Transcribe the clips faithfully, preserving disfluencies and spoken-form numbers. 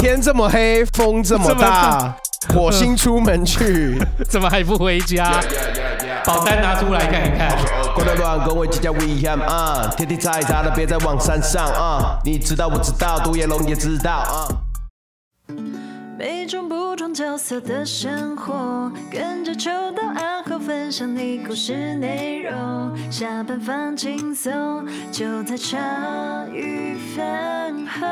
天这么黑，风这么大，火星出门去， 怎么还不回家？保单拿出来看一看。 过得乱，跟我计较危险啊！天天踩踏的，别再往山上啊！你知道，我知道，独眼龙也知道啊！ 每种不同角色的生活，跟着秋到暗号分享你故事内容。下班放轻松，就在茶余饭后。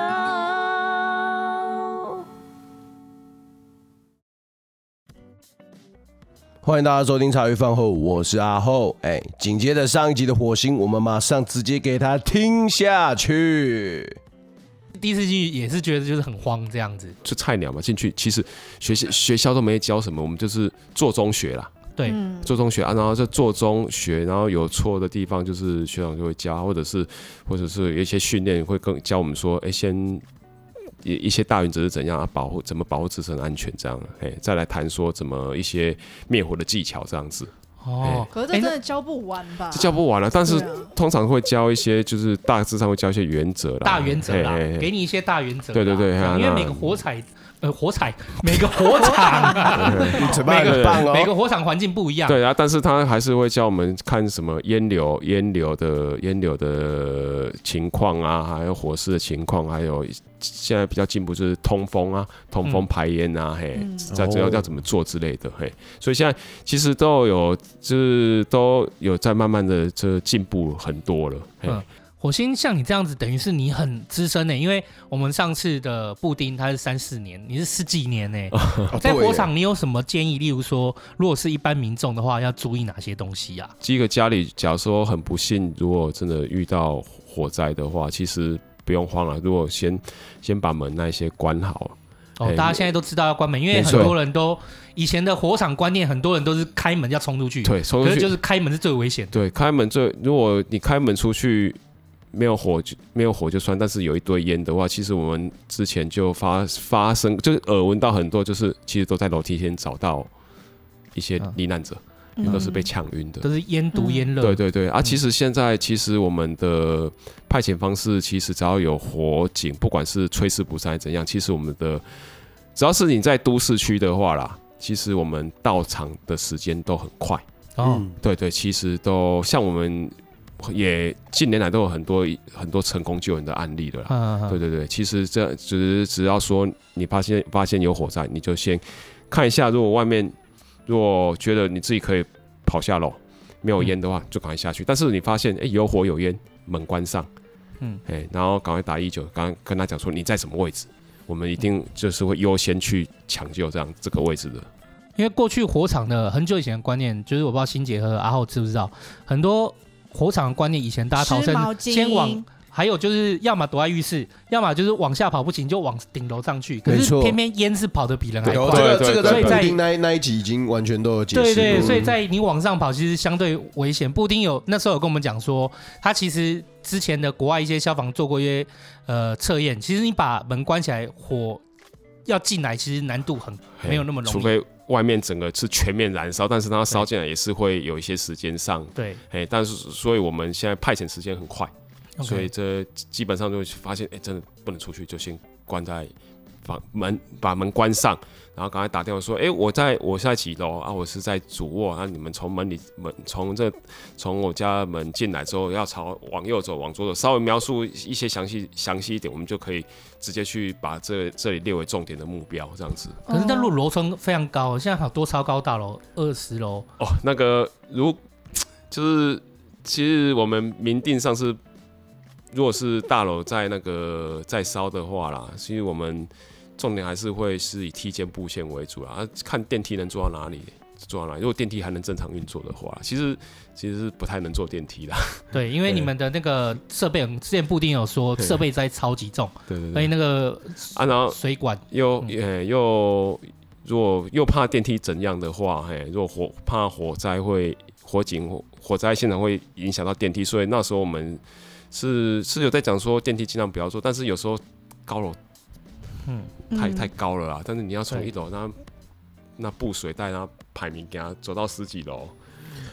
欢迎大家收听茶余饭后，我是阿厚。哎，紧接着上一集的火星，我们马上直接给他听下去。 第一次进去也是觉得就是很慌这样子， 就菜鸟嘛，进去其实学校学校都没教什么，我们就是做中学啦。 对， 做中学啊，然后就做中学，然后有错的地方就是学长就会教，或者是或者是有一些训练会跟教我们说，哎，先一些大原则是怎样啊，保护怎么保护自身安全这样，哎，再来谈说怎么一些灭火的技巧这样子。 哦，可是这真的教不完吧？ 这教不完了，但是通常会教一些，就是大致上会教一些原则啦， 大原则啦，给你一些大原则。 对对对， 因为每个火彩。呃，火彩每个火场、啊， 每个棒哦， 每个火场环境不一样。 对啊，但是他还是会教我们看什么烟流、烟流的烟流的情况啊，还有火势的情况，还有现在比较进步就是通风啊，通风排烟啊，嗯、嘿，再主要要怎么做之类的，嘿，所以现在其实都有就是都有在慢慢的这进步很多了，嘿。嗯， 火星像你这样子，等于是你很资深呢，因为我们上次的布丁他是三四年，你是十几年呢。哦、在火场你有什么建议？例如说，如果是一般民众的话，要注意哪些东西啊？ 第一个，家里假如说很不幸，如果真的遇到火灾的话，其实不用慌了。如果先先把门那一些关好。 哦，大家现在都知道要关门，因为很多人都以前的火场观念，很多人都是开门要冲出去， 对，冲出去， 可是就是开门是最危险的。 对，开门最，如果你开门出去。没有火就没有火就算，但是有一堆烟的话，其实我们之前就发发生，就是耳闻到很多，就是其实都在楼梯间找到一些罹难者，因为都是被呛晕的， 都是烟毒烟热。 对对对啊，其实现在其实我们的派遣方式，其实只要有火警，不管是炊事不善怎样，其实我们的只要是你在都市区的话啦，其实我们到场的时间都很快。哦，对对，其实都像我们。也近年来都有很多很多成功救援的案例了啦，啊啊对对对，其实这只只要说你发现发现有火灾，你就先看一下，如果外面如果觉得你自己可以跑下楼，没有烟的话，就赶快下去。但是你发现哎有火有烟，门关上，嗯，哎，然后赶快打一九，刚刚跟他讲说你在什么位置，我们一定就是会优先去抢救这样这个位置的。 因为过去火场的很久以前的观念，就是我不知道欣姐和阿浩知不知道，很多。火场的观念，以前大家逃生先往，还有就是要么躲在浴室，要么就是往下跑不行就往顶楼上去。可是偏偏烟是跑得比人还快。 这个这个在布丁那那一集已经完全都有解释。 对对，所以在你往上跑其实相对危险。布丁有那时候有跟我们讲说，他其实之前的国外一些消防做过一些呃测验，其实你把门关起来，火要进来其实难度很没有那么容易， 除非。外面整个是全面燃烧，但是它烧进来也是会有一些时间上， 对， 哎，但是所以我们现在派遣时间很快， okay. 所以这基本上就会发现，哎，真的不能出去，就先关在房门，把门关上，然后赶快打电话说，哎，我在我是在几楼啊？我是在主卧，啊，你们从门里门从这从我家门进来之后，要朝往右走，往左走，稍微描述一些详细详细一点，我们就可以直接去把这这里列为重点的目标，这样子。 可是那路楼层非常高，现在好多超高大楼，二十楼。 哦，那个如就是其实我们明定上是，如果是大楼在那个在烧的话啦，其实我们重点还是会是以梯间布线为主啦，啊，看电梯能做到哪里。做到哪里？如果电梯还能正常运作的话，其实其实是不太能坐电梯啦。 对，因为你们的那个设备，之前布丁有说设备在超级重， 对对对， 所以那个啊，然后水管又呃、嗯、又如果又怕电梯怎样的话，嘿，如果火怕火灾会火警火灾现场会影响到电梯，所以那时候我们是是有在讲说电梯尽量不要做，但是有时候高楼嗯太太高了啦，但是你要从一楼那那布水带，然后排名给他走到十几楼，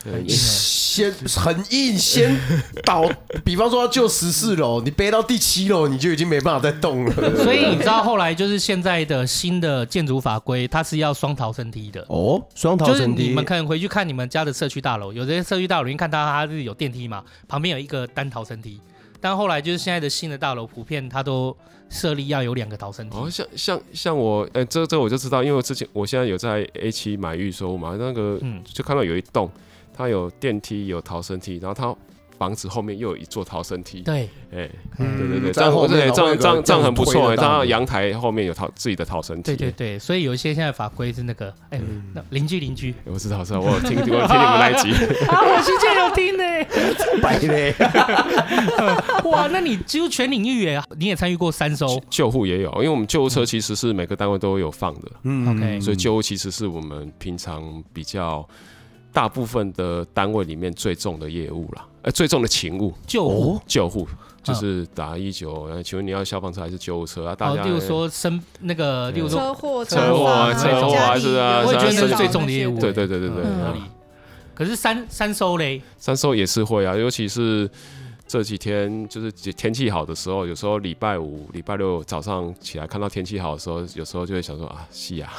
先很硬，先倒，比方说要救十四楼，你背到第七楼，你就已经没办法再动了。 所以你知道后来就是现在的新的建筑法规，它是要双逃生梯的。 哦，双逃生梯， 就是你们可能回去看你们家的社区大楼，有些社区大楼你看到它是有电梯嘛，旁边有一个单逃生梯。但后来就是现在的新的大楼，普遍它都设立要有两个逃生梯。 哦，像像像我，哎、欸，这这我就知道，因为我之前我现在有在 A 七买预售嘛，那个就看到有一栋，它有电梯，有逃生梯，然后它房子后面又有一座逃生梯。 对， 哎、欸，嗯、对对对，这样这样这样这样很不错哎，它阳台后面有逃自己的逃生梯。 对对对，所以有一些现在法规是那个，哎、欸，那邻居邻居， 我知道知道，我有听我有听你们那一集。 啊，我之前有听呢、 欸，白嘞。 哇，那你几乎全领域哎，你也参与过三收救护也有，因为我们救护车其实是每个单位都有放的， 嗯 ，OK， 所以救护其实是我们平常比较大部分的单位里面最重的业务啦，呃，最重的勤务， 救护， 救护就是打一九，请问你要消防车还是救护车啊？大家， 哦，例如说生那个，例如说车祸、 车祸啊，车祸还是啊， 我也觉得那是最重的业务， 对对对对对。 可是三三收嘞， 三收也是会啊，尤其是这几天就是天气好的时候，有时候礼拜五、礼拜六早上起来看到天气好的时候，有时候就会想说啊，是啊，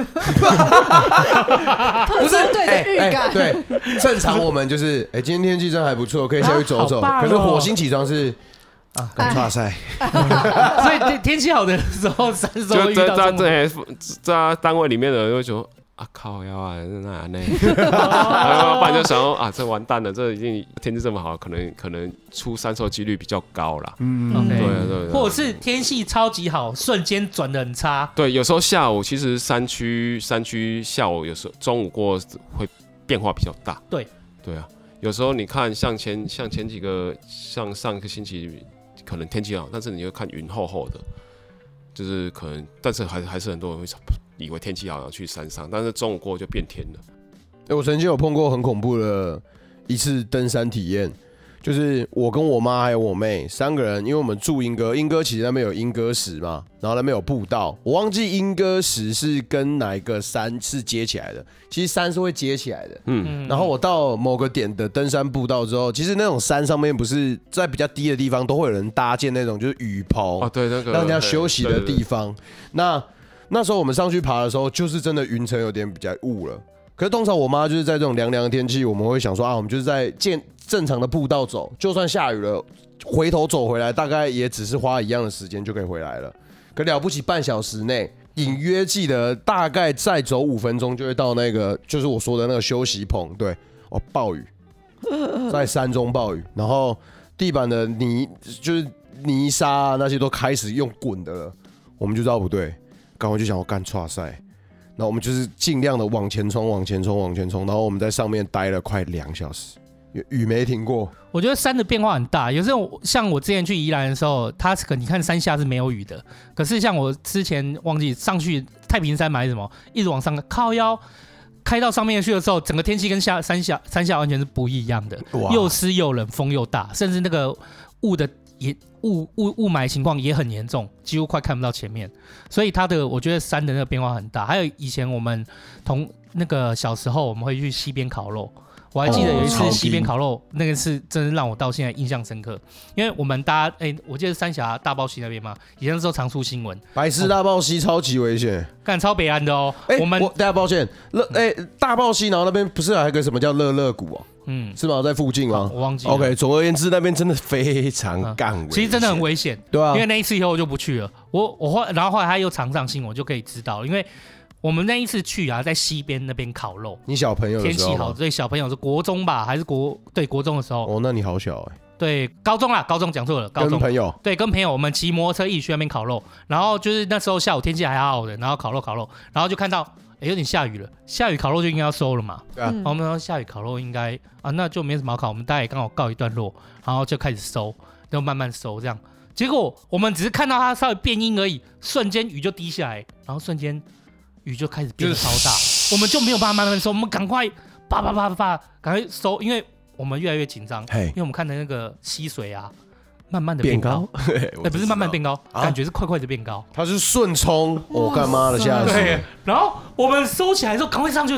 不是对的预感、 欸欸。对，正常我们就是，哎、欸，今天天气真的还不错，可以下去走走。 啊哦、 可是火星起床是啊，刚差赛， 所以天气好的时候，三收遇到这在在单位里面的人会觉得。啊靠腰啊，那那，然后不然就想说啊，这完蛋了，这已经天气这么好，可能可能出三收几率比较高啦。 嗯 ，OK， 对对对， 或者是天气超级好，瞬间转得很差。 对，有时候下午其实山区山区下午有时候中午过会变化比较大。 对对啊，有时候你看像前像前几个像上个星期可能天气好，但是你会看云厚厚的，就是可能，但是还还是很多人会以为天气好要去山上，但是中午过后就变天了。 欸、我曾经有碰过很恐怖的一次登山体验，就是我跟我妈还有我妹三个人，因为我们住莺歌，莺歌其实那边有莺歌石嘛，然后那边有步道，我忘记莺歌石是跟哪一个山是接起来的，其实山是会接起来的。嗯，然后我到某个点的登山步道之后，其实那种山上面不是在比较低的地方都会有人搭建那种就是雨棚， 哦对，那个让人家休息的地方。对对对，那那时候我们上去爬的时候，就是真的云层有点比较雾了。可是通常我妈就是在这种凉凉的天气，我们会想说啊，我们就是在健正常的步道走，就算下雨了，回头走回来大概也只是花一样的时间就可以回来了。可了不起半小时内，隐约记得大概再走五分钟就会到那个，就是我说的那个休息棚。对，哦，暴雨，在山中暴雨，然后地板的泥就是泥沙啊那些都开始用滚的了，我们就知道不对。刚刚就想我干剉赛，那我们就是尽量的往前冲，往前冲，往前冲，然后我们在上面待了快两小时，雨没停过。 我觉得山的变化很大，有时候像我之前去宜兰的时候，它可你看山下是没有雨的，可是像我之前忘记上去太平山买什么，一直往上靠腰开到上面去的时候，整个天气跟下山下山下完全是不一样的，又湿又冷，风又大，甚至那个雾的也。雾雾雾霾情况也很严重，几乎快看不到前面，所以它的我觉得山的那个变化很大。还有以前我们同那个小时候我们会去溪边烤肉，我还记得有一次溪边烤肉，那个是真的让我到现在印象深刻，因为我们大家哎、欸，我记得三峡大豹溪那边嘛，以前那时候常出新闻， 白石大豹溪超级危险， 干超北岸的哦。 欸、 我们我大家抱歉，乐哎、欸、大豹溪，然后那边不是还有一个什么叫乐乐谷哦？嗯，是吗？在附近吗？ 我忘记了。 OK， 总而言之，那边真的非常干危险、嗯， 其实真的很危险， 对啊。 因为那一次以后我就不去了，我我后然后后来他又常上新闻，我就可以知道，因为我们那一次去啊，在溪边那边烤肉。 你小朋友的时候天气好，对小朋友是国中吧，还是国对国中的时候？ 哦，那你好小哎、欸。 对，高中啦，高中讲错了，高中跟朋友对，跟朋友我们骑摩托车一起去那边烤肉，然后就是那时候下午天气还好好的，然后烤肉烤肉，然后就看到。欸、有点下雨了，下雨烤肉就应该要收了嘛。对啊，然后我们说下雨烤肉应该啊，那就没什么好烤，我们大概也刚好告一段落，然后就开始收，就慢慢收这样。结果我们只是看到它稍微变阴而已，瞬间雨就滴下来，然后瞬间雨就开始变得超大，我们就没有办法慢慢收，我们赶快叭叭叭叭赶快收，因为我们越来越紧张，因为我们看的那个溪水啊。慢慢的变高，哎、欸，不是慢慢变高、啊，感觉是快快的变高。 它是顺冲，我干妈的下去。 对，然后我们收起来的时候，赶快上去的时候，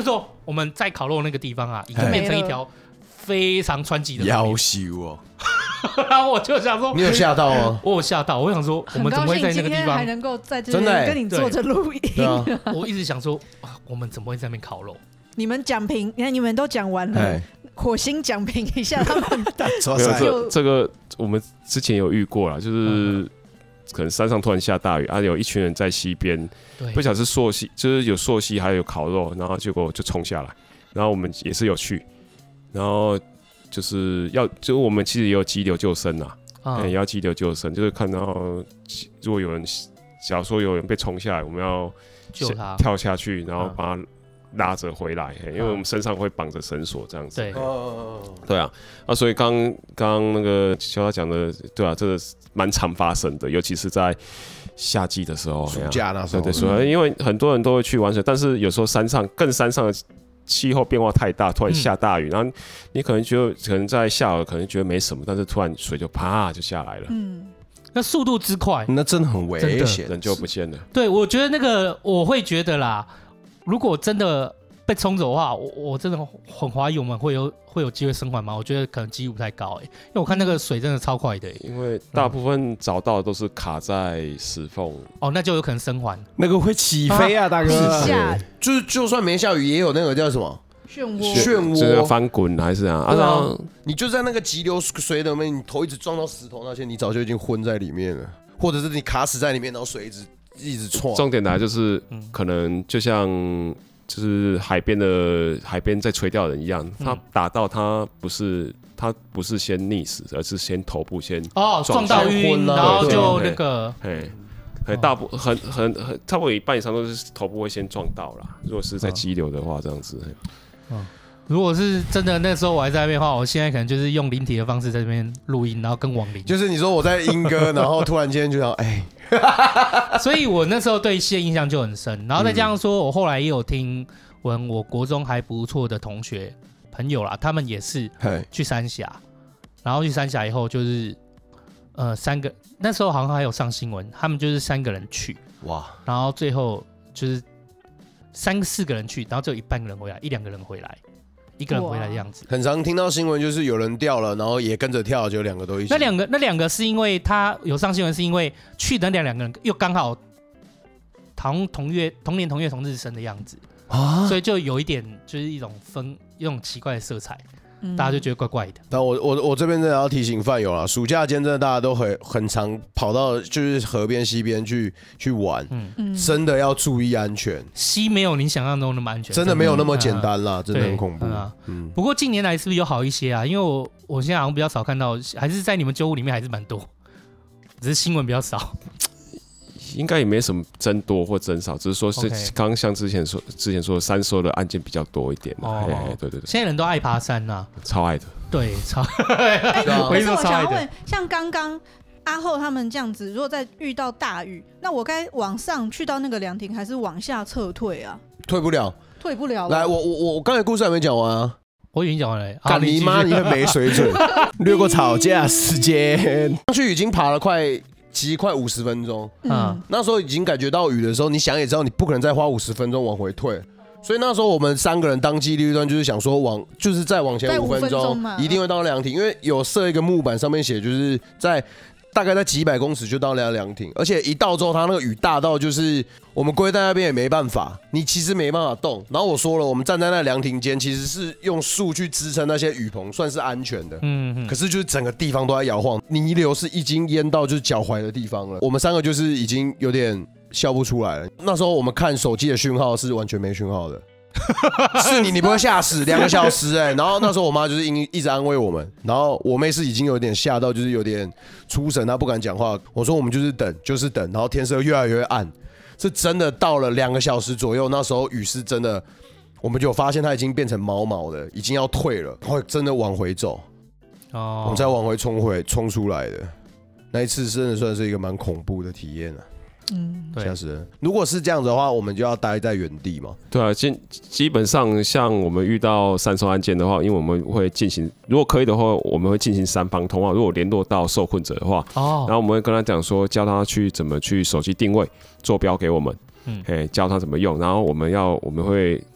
我们在烤肉那个地方啊，已经变成一条非常湍急的路。 夭寿哦！ 然后我就想说， 你有吓到吗？ 我有吓到，我想说，我们怎么会在那个地方还能够在这边跟你坐着录音？ 啊、 我一直想说，我们怎么会在那边烤肉？ 你们讲评，你看你们都讲完了，火星讲评一下他们。 没有这这个，我们之前有遇过啦，就是。嗯可能山上突然下大雨啊，有一群人在溪边，不晓得是溯溪，就是有溯溪，还有烤肉，然后结果就冲下来，然后我们也是有去，然后就是要，就我们其实也有急流救生啊，嗯欸、也要急流救生，就是看到如果有人，假如说有人被冲下来，我们要救他跳下去，然后把他拉着回来、欸，因为我们身上会绑着绳索这样子。 对， 对啊，啊，所以刚刚那个小小讲的，对啊，这个蛮常发生的，尤其是在夏季的时候， 暑假那时候， 对对，所以因为很多人都会去玩水，但是有时候山上更山上的气候变化太大，突然下大雨，嗯、然后你可能觉得可能在下午可能觉得没什么，但是突然水就啪就下来了， 嗯，那速度之快， 那真的很危险， 人就不见了。 对，我觉得那个我会觉得啦。如果真的被冲走的话，我我真的很怀疑我们会有会有机会生还吗？我觉得可能几率不太高哎、欸，因为我看那个水真的超快的、欸。 因为大部分找到的都是卡在石缝、嗯， 哦，那就有可能生还。 那个会起飞啊，啊大哥！ 下就是就算没下雨，也有那个叫什么漩涡， 漩涡， 就是翻滚还是啊？ 啊，啊你就在那个急流水里面，你头一直撞到石头那些，你早就已经昏在里面了，或者是你卡死在里面，然后水一直一直冲。 重点来就是，嗯、可能就像。就是海边的海边在垂钓人一样，他打到他不是他不是先溺死，而是先头部先哦撞到晕，然后就那个， 嘿，很大部很很很差不多一半以上都是头部会先撞到啦。如果是在激流的话，这样子。 嗯，如果是真的那时候我还在那边的话，我现在可能就是用灵体的方式在这边录音，然后跟亡灵。 就是你说我在莺歌，然后突然间就想哎。 所以我那时候对溪的印象就很深，然后再加上说，我后来也有听闻我国中还不错的同学朋友啦，他们也是去三峡，然后去三峡以后就是呃三个，那时候好像还有上新闻，他们就是三个人去，哇，然后最后就是三四个人去，然后只有一半个人回来，一两个人回来。一个人回来的样子， 很常听到新闻，就是有人掉了，然后也跟着跳，就两个都一起。 那两个，那两个是因为他有上新闻，是因为去的那两个人又刚好同同月同年同月同日生的样子啊，所以就有一点就是一种分一种奇怪的色彩。嗯、大家就觉得怪怪的。 但我我我这边真的要提醒饭友啦，暑假间真的大家都很很常跑到就是河边溪边去去玩，嗯，真的要注意安全。 溪没有你想象中那么安全， 真的没有那么简单啦，嗯、真的很恐怖。 嗯嗯、不过近年来是不是有好一些啊？因为我我现在好像比较少看到，还是在你们救护里面还是蛮多，只是新闻比较少。 应该也没什么增多或增少，只是说是刚刚像之前说之前说的山搜的案件比较多一点。哦，对对对， 现在人都爱爬山呐、啊， 超爱的。 对，超。 哎、欸，可是我想要问，像刚刚阿厚他们这样子，如果在遇到大雨，那我该往上去到那个凉亭，还是往下撤退啊？ 退不了， 退不了。 来，我我我刚才故事还没讲完啊。 我已经讲完了。 干你妈！你很没水准，略过吵架时间。上去已经爬了快。其实快五十分钟，嗯，那时候已经感觉到雨的时候，你想也知道，你不可能再花五十分钟往回退，所以那时候我们三个人当机立断，就是想说往，就是再往前五分钟，一定会到凉亭，因为有设一个木板，上面写就是在大概在几百公尺就到那凉亭，而且一到之后，它那个雨大到就是我们归在那边也没办法，你其实没办法动。然后我说了，我们站在那凉亭间，其实是用树去支撑那些雨棚，算是安全的。嗯嗯。可是就是整个地方都在摇晃，泥流是已经淹到就是脚踝的地方了。我们三个就是已经有点笑不出来了。那时候我们看手机的讯号是完全没讯号的。是你，你不会吓死两个小时哎、欸！然后那时候我妈就是一直安慰我们，然后我妹是已经有点吓到，就是有点出神，她不敢讲话。我说我们就是等，就是等，然后天色越来越暗，是真的到了两个小时左右，那时候雨是真的，我们就发现它已经变成毛毛的，已经要退了，然后真的往回走，哦，我们才往回冲回冲出来的。那一次真的算是一个蛮恐怖的体验啊。嗯，吓死人！如果是这样子的话，我们就要待在原地嘛。 对啊，基基本上像我们遇到山搜案件的话，因为我们会进行，如果可以的话，我们会进行三方通话。如果联络到受困者的话，哦，然后我们会跟他讲说，教他去怎么去手机定位、坐标给我们，嗯，哎，教他怎么用。然后我们要，我们会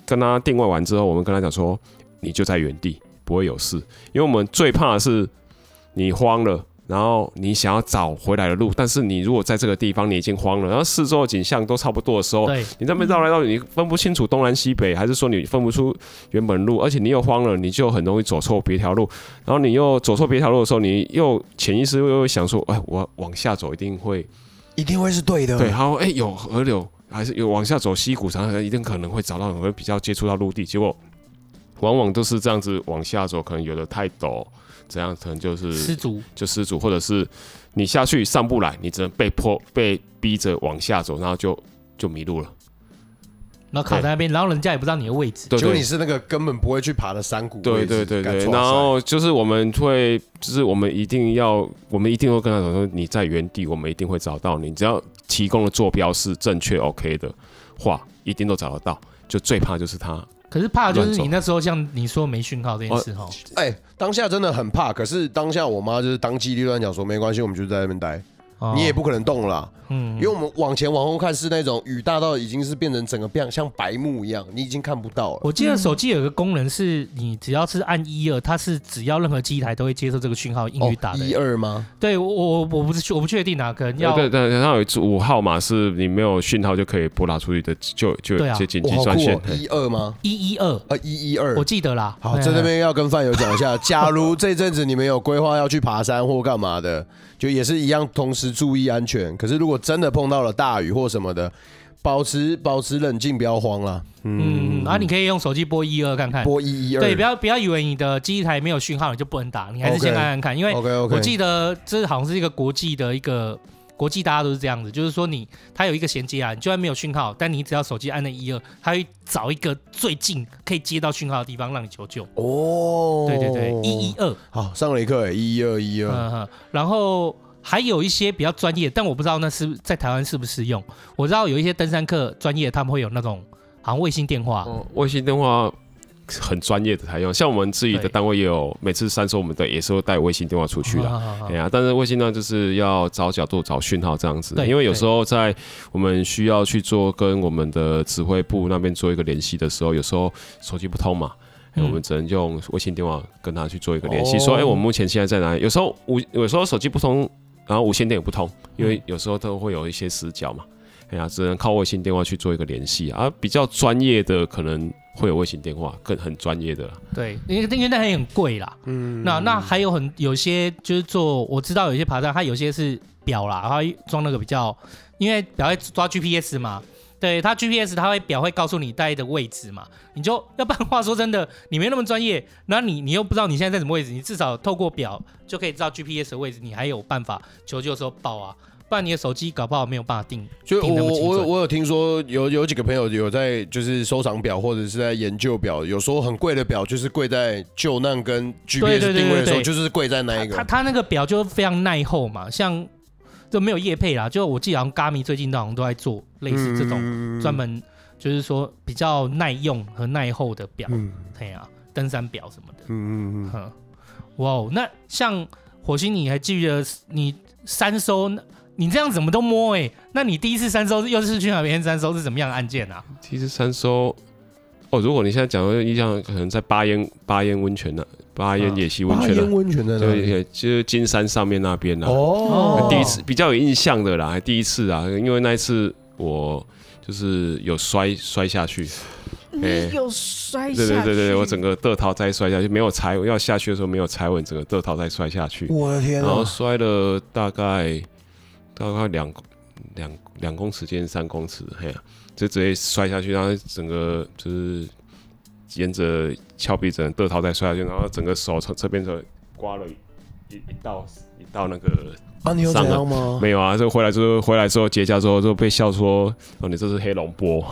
跟他定位完之后，我们跟他讲说，你就在原地，不会有事，因为我们最怕的是你慌了。然后你想要找回来的路，但是你如果在这个地方你已经慌了，然后四周的景象都差不多的时候，你在那边绕来绕去，你分不清楚东南西北，还是说你分不出原本路，而且你又慌了，你就很容易走错别条路。然后你又走错别条路的时候，你又潜意识又会想说，哎，我往下走一定会， 一定会是对的。 对，好，哎，有河流，还是有往下走溪谷，然后一定可能会找到，会比较接触到陆地。结果往往都是这样子往下走，可能有的太陡。这样可能就是失足， 就失足，或者是你下去上不来，你只能被迫被逼着往下走，然后就就迷路了， 然后卡在那边，然后人家也不知道你的位置， 结果你是那个根本不会去爬的山谷位置，对对对对，然后就是我们会，就是我们一定要，我们一定会跟他讲说，你在原地，我们一定会找到你，只要提供的坐标是正确 OK 的话，一定都找得到，就最怕就是他。 可是怕的就是你那时候像你说没讯号这件事哈， 哎、欸，当下真的很怕。可是当下我妈就是当机立断讲说，没关系，我们就在那边待，哦、你也不可能动了啦。嗯，因为我们往前往后看是那种雨大到已经是变成整个变像白幕一样，你已经看不到了。 我记得手机有一个功能是，你只要是按一二，它是只要任何机台都会接受这个讯号，英语打的。 一二吗？ 对，我我我不是我不确定啊，可能要对对对，它有五号码是你没有讯号就可以拨打出去的，就就有一些紧急专线。 一二吗？ 一一二啊，一一二， 我记得啦。 好，在这边要跟饭友讲一下，假如这阵子你们有规划要去爬山或干嘛的，就也是一样，同时注意安全。可是如果真的碰到了大雨或什么的，保持保持冷静，不要慌啦。 嗯，然后你可以用手机拨一二看看， 拨一一二。 对，不要不要以为你的机台没有讯号你就不能打，你还是先看看看， okay, 因为我记得这好像是一个国际的一个国际，大家都是这样子，就是说你它有一个衔接啊，你就算没有讯号，但你只要手机按那一二，它会找一个最近可以接到讯号的地方让你求救。哦，对对对，一一二。 好，上了一课，一一二一二。 然后。还有一些比较专业，但我不知道那是在台湾适不适用。我知道有一些登山客专业，他们会有那种好像卫星电话， 哦、卫星电话很专业的才用。像我们自己的单位也有，每次山搜我们的也是会带卫星电话出去的。哎呀、啊，但是卫星呢，就是要找角度、找讯号这样子。因为有时候在我们需要去做跟我们的指挥部那边做一个联系的时候，有时候手机不通嘛。嗯、我们只能用微信电话跟他去做一个联系，哦、说，哎、欸，我们目前现在在哪里？有时候无，有时候手机不通，然后无线电也不通，因为有时候都会有一些死角嘛。哎呀，只能靠微信电话去做一个联系啊。比较专业的可能会有微信电话，更很专业的啦。 对，因为因为那很贵啦。嗯，那那还有很有些就是做，我知道有些爬山，它有些是表啦，它装那个比较，因为表会抓 G P S 嘛。对，它 G P S 它会表会告诉你待的位置嘛，你就要不然话说真的，你没那么专业，然后你你又不知道你现在在什么位置，你至少透过表就可以知道 G P S 的位置，你还有办法求救的时候报啊，不然你的手机搞不好没有办法定。 就我我我有听说有有几个朋友有在就是收藏表或者是在研究表，有说很贵的表就是贵在救难跟 G P S 定位的时候就是贵在那一个。 它它那个表就非常耐候嘛，像。就没有业配啦，就我记得好像 Garmin 最近好像都在做类似这种专门，就是说比较耐用和耐候的表，对啊，登山表什么的。嗯嗯嗯。哇哦，那像火星，你还记得你山搜，你这样怎么都摸哎、欸？那你第一次山搜又是去哪边山搜是怎么样的案件啊？ 第一次山搜，哦，如果你现在讲的印象，可能在巴烟巴烟温泉呢。巴烟野溪温泉、啊， 巴烟温泉在哪里？ 对，就是金山上面那边啦、啊。哦，第一次比较有印象的啦，第一次啊，因为那一次我就是有摔摔下去， 你有摔下去？ 对对对对，我整个得逃再摔下去，没有踩稳，要下去的时候没有踩稳，整个得逃再摔下去。 我的天啊！ 然后摔了大概大概两两两公尺接近三公尺，嘿呀、啊，就直接摔下去，然后整个就是。沿着峭壁整个得逃再摔下去，然后整个手从这边就刮了一一道一道那个啊，你有怎样吗？ 没有啊，就回来之后回来之后结痂之后就被笑说哦，你这是黑龙波。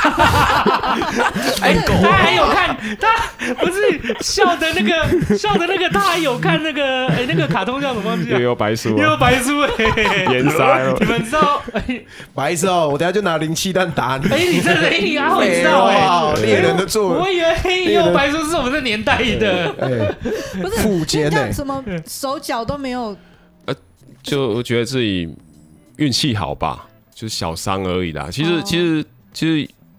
哎，他还有看，他不是笑的那个笑的那个，他还有看那个哎、欸、那个卡通叫什么东西、啊？ 悠悠白书、啊， 悠悠白书哎、欸， 颜色，你们知道？哎， 白痴哦，我等下就拿零气弹打你。 哎、欸，你真的，哎、欸，你阿伟知道哎、 欸，猎人的作文。 我以为黑悠悠白书是我们这年代的， 哎、欸， 不是附件哎， 什么手脚都没有。 呃，就我觉得自己运气好吧，就是小伤而已啦。其实，哦、其实，其实。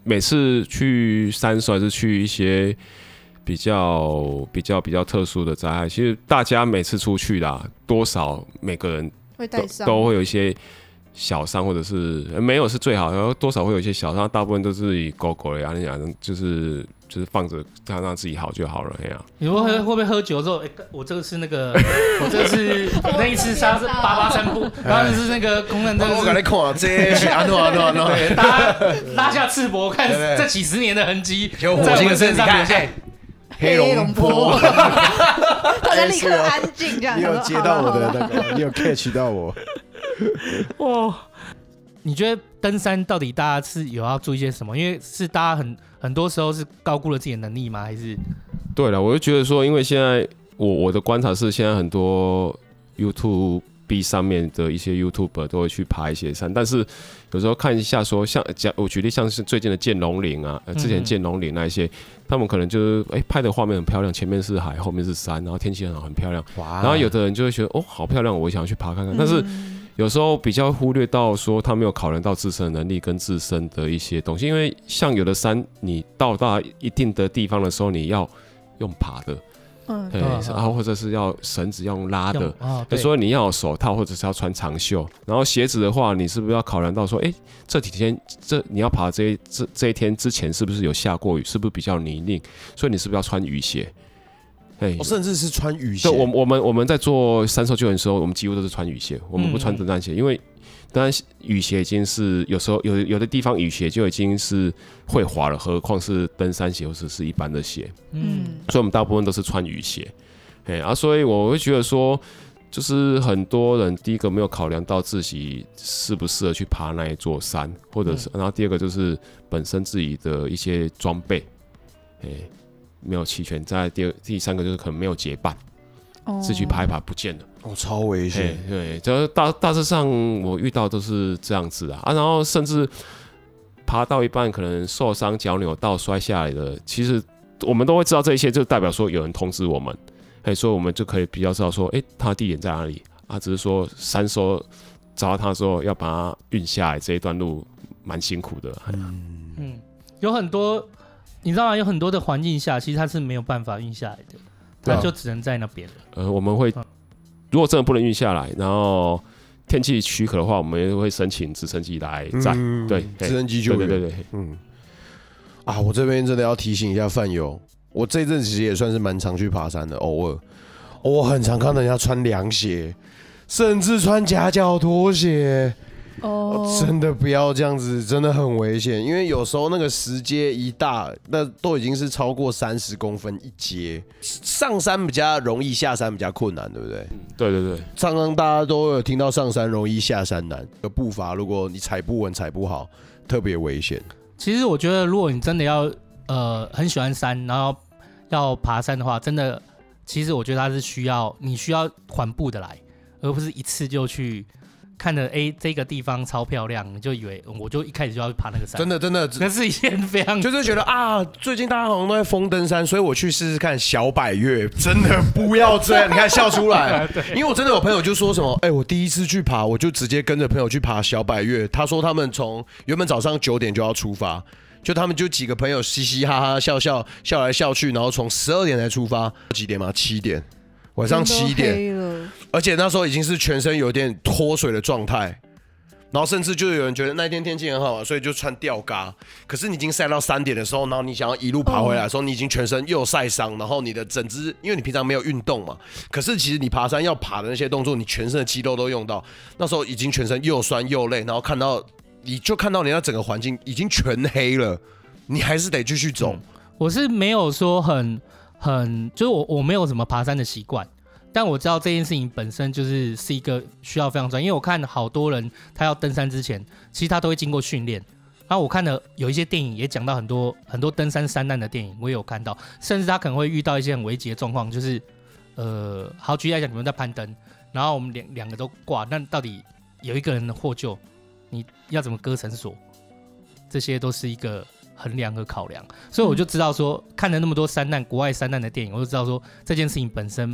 每次去山手还是去一些比较比较比较特殊的灾害，其实大家每次出去啦，多少每个人会带伤， 都会有一些小伤，或者是没有是最好，然后多少会有一些小伤，大部分都是以狗狗的啊，讲就是就是放着它让自己好就好了，哎呀。 你会会不会喝酒之后，欸，我这个是那个，我这个是那一次他是八八三步，然后是那个公认，这个是我给你看，这是安诺安诺安诺， 对，大家拉下赤膊看这几十年的痕迹， 有火星的身上留下。黑龙坡， 大家立刻安静，这样。 你有接到我的那个，你有 catch 到我。 哇，你觉得登山到底大家是有要注意些什么？因为是大家很很多时候是高估了自己的能力吗？还是？ 对了，我就觉得说，因为现在我我的观察是，现在很多 YouTube。B 上面的一些 YouTuber 都会去爬一些山，但是有时候看一下说，像讲我举例像是最近的剑龙岭啊，之前剑龙岭那一些，嗯、他们可能就是哎、欸、拍的画面很漂亮，前面是海，后面是山，然后天气很好，很漂亮。然后有的人就会觉得哦好漂亮，我想要去爬看看。但是有时候比较忽略到说，他没有考量到自身的能力跟自身的一些东西，因为像有的山，你到达一定的地方的时候，你要用爬的。嗯，对，然后或者是要绳子要用拉的，哦、所以你要有手套或者是要穿长袖。然后鞋子的话，你是不是要考量到说，哎，这几天这你要爬这一这这一天之前是不是有下过雨，是不是比较泥泞？所以你是不是要穿雨鞋？哎、 哦，甚至是穿雨鞋。 对，我我们我们在做山兽救援的时候，我们几乎都是穿雨鞋，我们不穿登山鞋，嗯、因为当然雨鞋已经是有时候有有的地方雨鞋就已经是会滑了，何况是登山鞋或者是一般的鞋。嗯，所以我们大部分都是穿雨鞋。哎啊，所以我会觉得说，就是很多人第一个没有考量到自己适不适合去爬那一座山，或者是，然后第二个就是本身自己的一些装备，哎，没有齐全。再第二第三个就是可能没有结伴。自己爬一爬不见了， 哦，超危险。 对，这大大致上我遇到都是这样子啊，啊然后甚至爬到一半可能受伤、脚扭到、摔下来的，其实我们都会知道这一切，就代表说有人通知我们，哎，所以我们就可以比较知道说，哎，他的地点在哪里啊？只是说山搜找到他之后要把他运下来，这一段路蛮辛苦的。嗯嗯，有很多你知道吗？有很多的环境下，其实他是没有办法运下来的。那就只能在那边了。 呃，我们会如果真的不能运下来，然后天气许可的话，我们也会申请直升机来载。嗯、对， 直升机救援。 对对对， 嗯。啊，我这边真的要提醒一下饭友，我这阵子其实也算是蛮常去爬山的，偶尔，我很常看到人家穿凉鞋，甚至穿夹脚拖鞋。哦，真的不要这样子，真的很危险。因为有时候那个石阶一大，那都已经是超过三十公分一阶。上山比较容易，下山比较困难，对不对？ 嗯、对对对。 常常大家都有听到上山容易下山难的步伐，如果你踩不稳、踩不好，特别危险。 其实我觉得，如果你真的要呃很喜欢山，然后要爬山的话，真的，其实我觉得它是需要你需要缓步的来，而不是一次就去。看着哎，这个地方超漂亮，你就以为我就一开始就要去爬那个山。 真的真的， 那是一件非常就是觉得啊，最近大家好像都在疯登山，所以我去试试看小百岳。真的不要这样，你看笑出来。因为我真的有朋友就说什么，哎，我第一次去爬，我就直接跟着朋友去爬小百岳。他说他们从原本早上九点就要出发，就他们就几个朋友嘻嘻哈哈笑笑笑来笑去，然后从十二点才出发，几点嘛？七点。晚上七点，而且那时候已经是全身有点脱水的状态，然后甚至就有人觉得那天天气很好，所以就穿吊嘎。可是你已经晒到三点的时候，然后你想要一路爬回来的时候，你已经全身又晒伤，然后你的整只，因为你平常没有运动嘛，可是其实你爬山要爬的那些动作，你全身的肌肉都用到，那时候已经全身又酸又累，然后看到你就看到你那整个环境已经全黑了，你还是得继续走。 嗯、我是没有说很。很就是我我没有什么爬山的习惯，但我知道这件事情本身就是是一个需要非常专业，因为我看好多人他要登山之前，其实他都会经过训练。然后我看了有一些电影也讲到很多很多登山山难的电影，我也有看到，甚至他可能会遇到一些很危急的状况，就是呃，好举例来讲，你们在攀登，然后我们两两个都挂，那到底有一个人的获救，你要怎么割绳索？这些都是一个。衡量和考量，所以我就知道说，看了那么多山难、国外山难的电影，我就知道说这件事情本身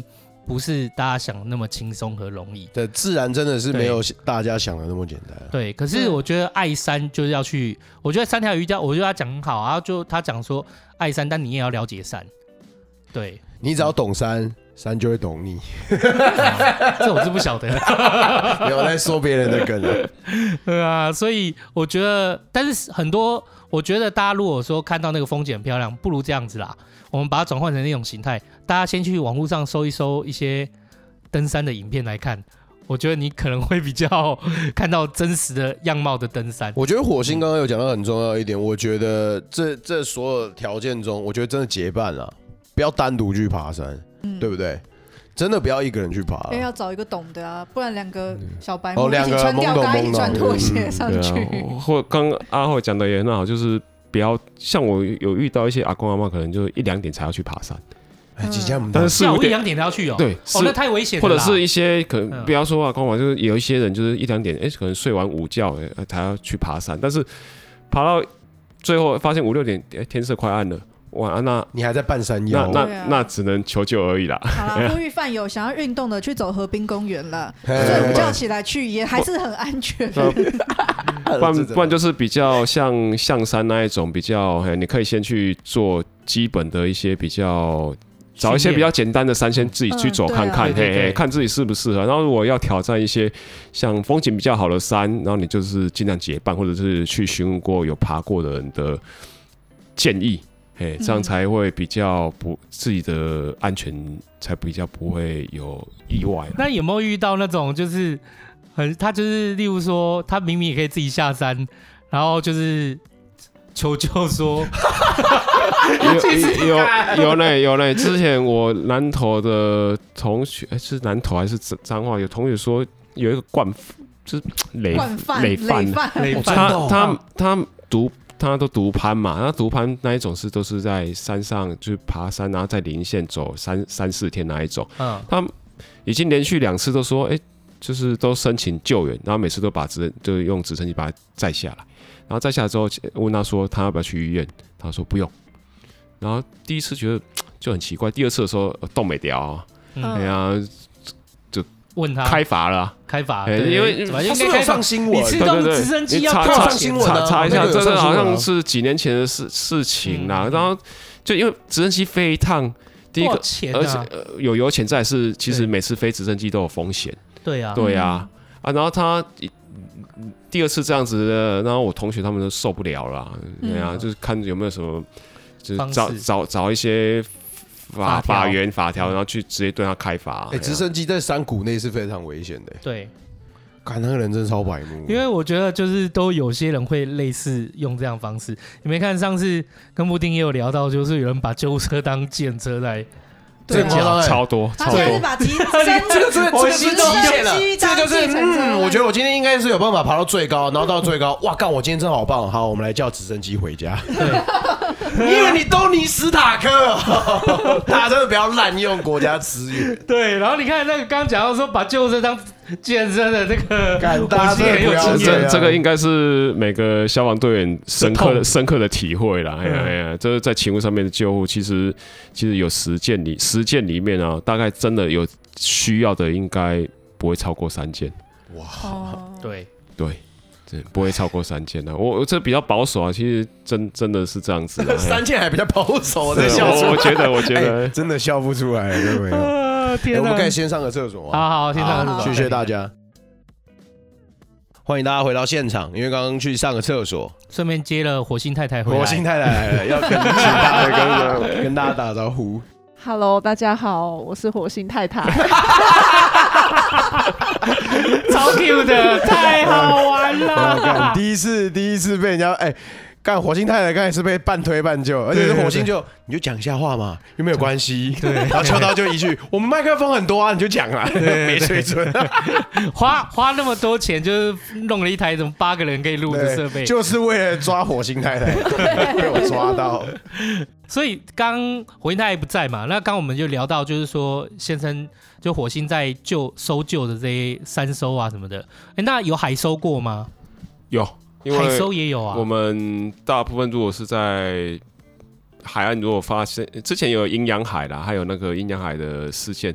不是大家想的那么轻松和容易。 对，自然真的是没有大家想的那么简单。 对，可是我觉得爱山就是要去，我觉得三条鱼钓，我觉得他讲很好啊，就他讲说爱山，但你也要了解山。对， 你只要懂山，山就会懂你。 啊、这我是不晓得， 没有在说别人的梗了。 对啊，所以我觉得，但是很多，我觉得大家如果说看到那个风景很漂亮，不如这样子啦，我们把它转换成那种形态，大家先去网络上搜一搜一些登山的影片来看。我觉得你可能会比较看到真实的样貌的登山。 我觉得火星刚刚有讲到很重要一点，我觉得这这所有条件中，我觉得真的结伴啦，不要单独去爬山，嗯、对不对？真的不要一个人去爬， 因为要找一个懂的啊，不然两个小白目一起穿吊带，一起穿拖鞋上去。 啊、或刚阿慧讲的也很好，就是不要像我有遇到一些阿公阿嬷，可能就一两点才要去爬山。 哎， 嗯、但是下午一两点才要去哦， 对， 哦，那太危险了。 或者是一些可能不要说啊，光晚就是有一些人就是一两点，哎，可能睡完午觉，哎，才要去爬山，但是爬到最后发现五六点，哎，天色快暗了，哇，那你还在半山腰， 那那、啊、那只能求救而已啦。 好了，呼吁饭友想要运动的去走河滨公园了，睡午觉起来去也还是很安全。 不然不然就是比较像象山那一种，比较你可以先去做基本的一些比较。找一些比较简单的山，先自己去走看看，嗯、嘿嘿，看自己适不适合。然后如果要挑战一些像风景比较好的山，然后你就是尽量结伴，或者是去询问过有爬过的人的建议，嘿，这样才会比较不自己的安全才比较不会有意外。 那有没有遇到那种就是很他就是例如说他明明也可以自己下山，然后就是求救说。 有有有呢有呢，之前我南投的同学，欸、是南投还是彰化？有同学说有一个惯，就是累累犯，他他他读他都独攀嘛，那独攀那一种是都是在山上就是爬山，然后在林线走三三四天那一种。嗯，他已经连续两次都说，哎、欸，就是都申请救援，然后每次都把直就用直升机把他载下来，然后载下来之后问他说他要不要去医院，他说不用。然后第一次觉得就很奇怪，第二次的时候动没掉，哎呀，就问他开罚了， 开罚， 因为应该上新闻， 你自动直升机要上新闻查查一下，这个好像是几年前的事事情啦。然后就因为直升机飞一趟，第一个而且有油钱在，是其实每次飞直升机都有风险， 对啊， 对啊啊，然后他。第二次这样子的，然后我同学他们都受不了了，对啊，就是看有没有什么，就是找找找一些法法源法条，然后去直接对他开罚。 哎，直升机在山谷内是非常危险的。 对， 看那个人真的超白目。 因为我觉得就是都有些人会类似用这样的方式，你没看上次跟布丁也有聊到，就是有人把救护车当计程车来。 这超超多，超多。 他是把直升这个这个这个是极限了， 这个就是嗯，我觉得我今天应该是有办法爬到最高，然后到最高，哇，干，我今天真好棒，好，我们来叫直升机回家。对，因为你都尼史塔克，大家真的不要滥用国家资源。 对，然后你看那个刚刚讲到说把救护车当健身的这个， 大家真的很有经验。 这个应该是每个消防队员深刻的深刻的体会啦。哎呀哎呀，这是在勤务上面的救护，其实其实有实践里实践里面啊，大概真的有需要的，应该不会超过三件。 哇， 对对。不会超过三件啊，我这比较保守啊，其实真真的是这样子、啊。 三件还比较保守的笑出来， 我觉得我觉得、欸、 真的笑不出来，对不对？啊天、欸！我们可以先上个厕所、 啊。好好，先上个厕所。 谢谢大家，欢迎大家回到现场，因为刚刚去上个厕所， 顺便接了火星太太回来。 火星太太来了，要跟其他的跟跟大家打招呼。 Hello， 大家好，我是火星太太。 超 Q 的，太好玩了！ 第一次，第一次被人家哎，干、欸、火星太太刚才是被半推半就，而且是火星就你就讲一下话嘛，又没有关系，对，然后秋刀就一句，我们麦克风很多啊，你就讲啊，没水准， 花花那么多钱，就是弄了一台怎么八个人可以录的设备， 就是为了抓火星太太，被我抓到。 所以刚火星太太不在嘛，那刚我们就聊到，就是说先生就火星在救搜救的这些山搜啊什么的，欸、那有海搜过吗？ 有，因为海搜也有啊。 我们大部分如果是在海岸，如果发现之前有阴阳海啦，还有那个阴阳海的事件，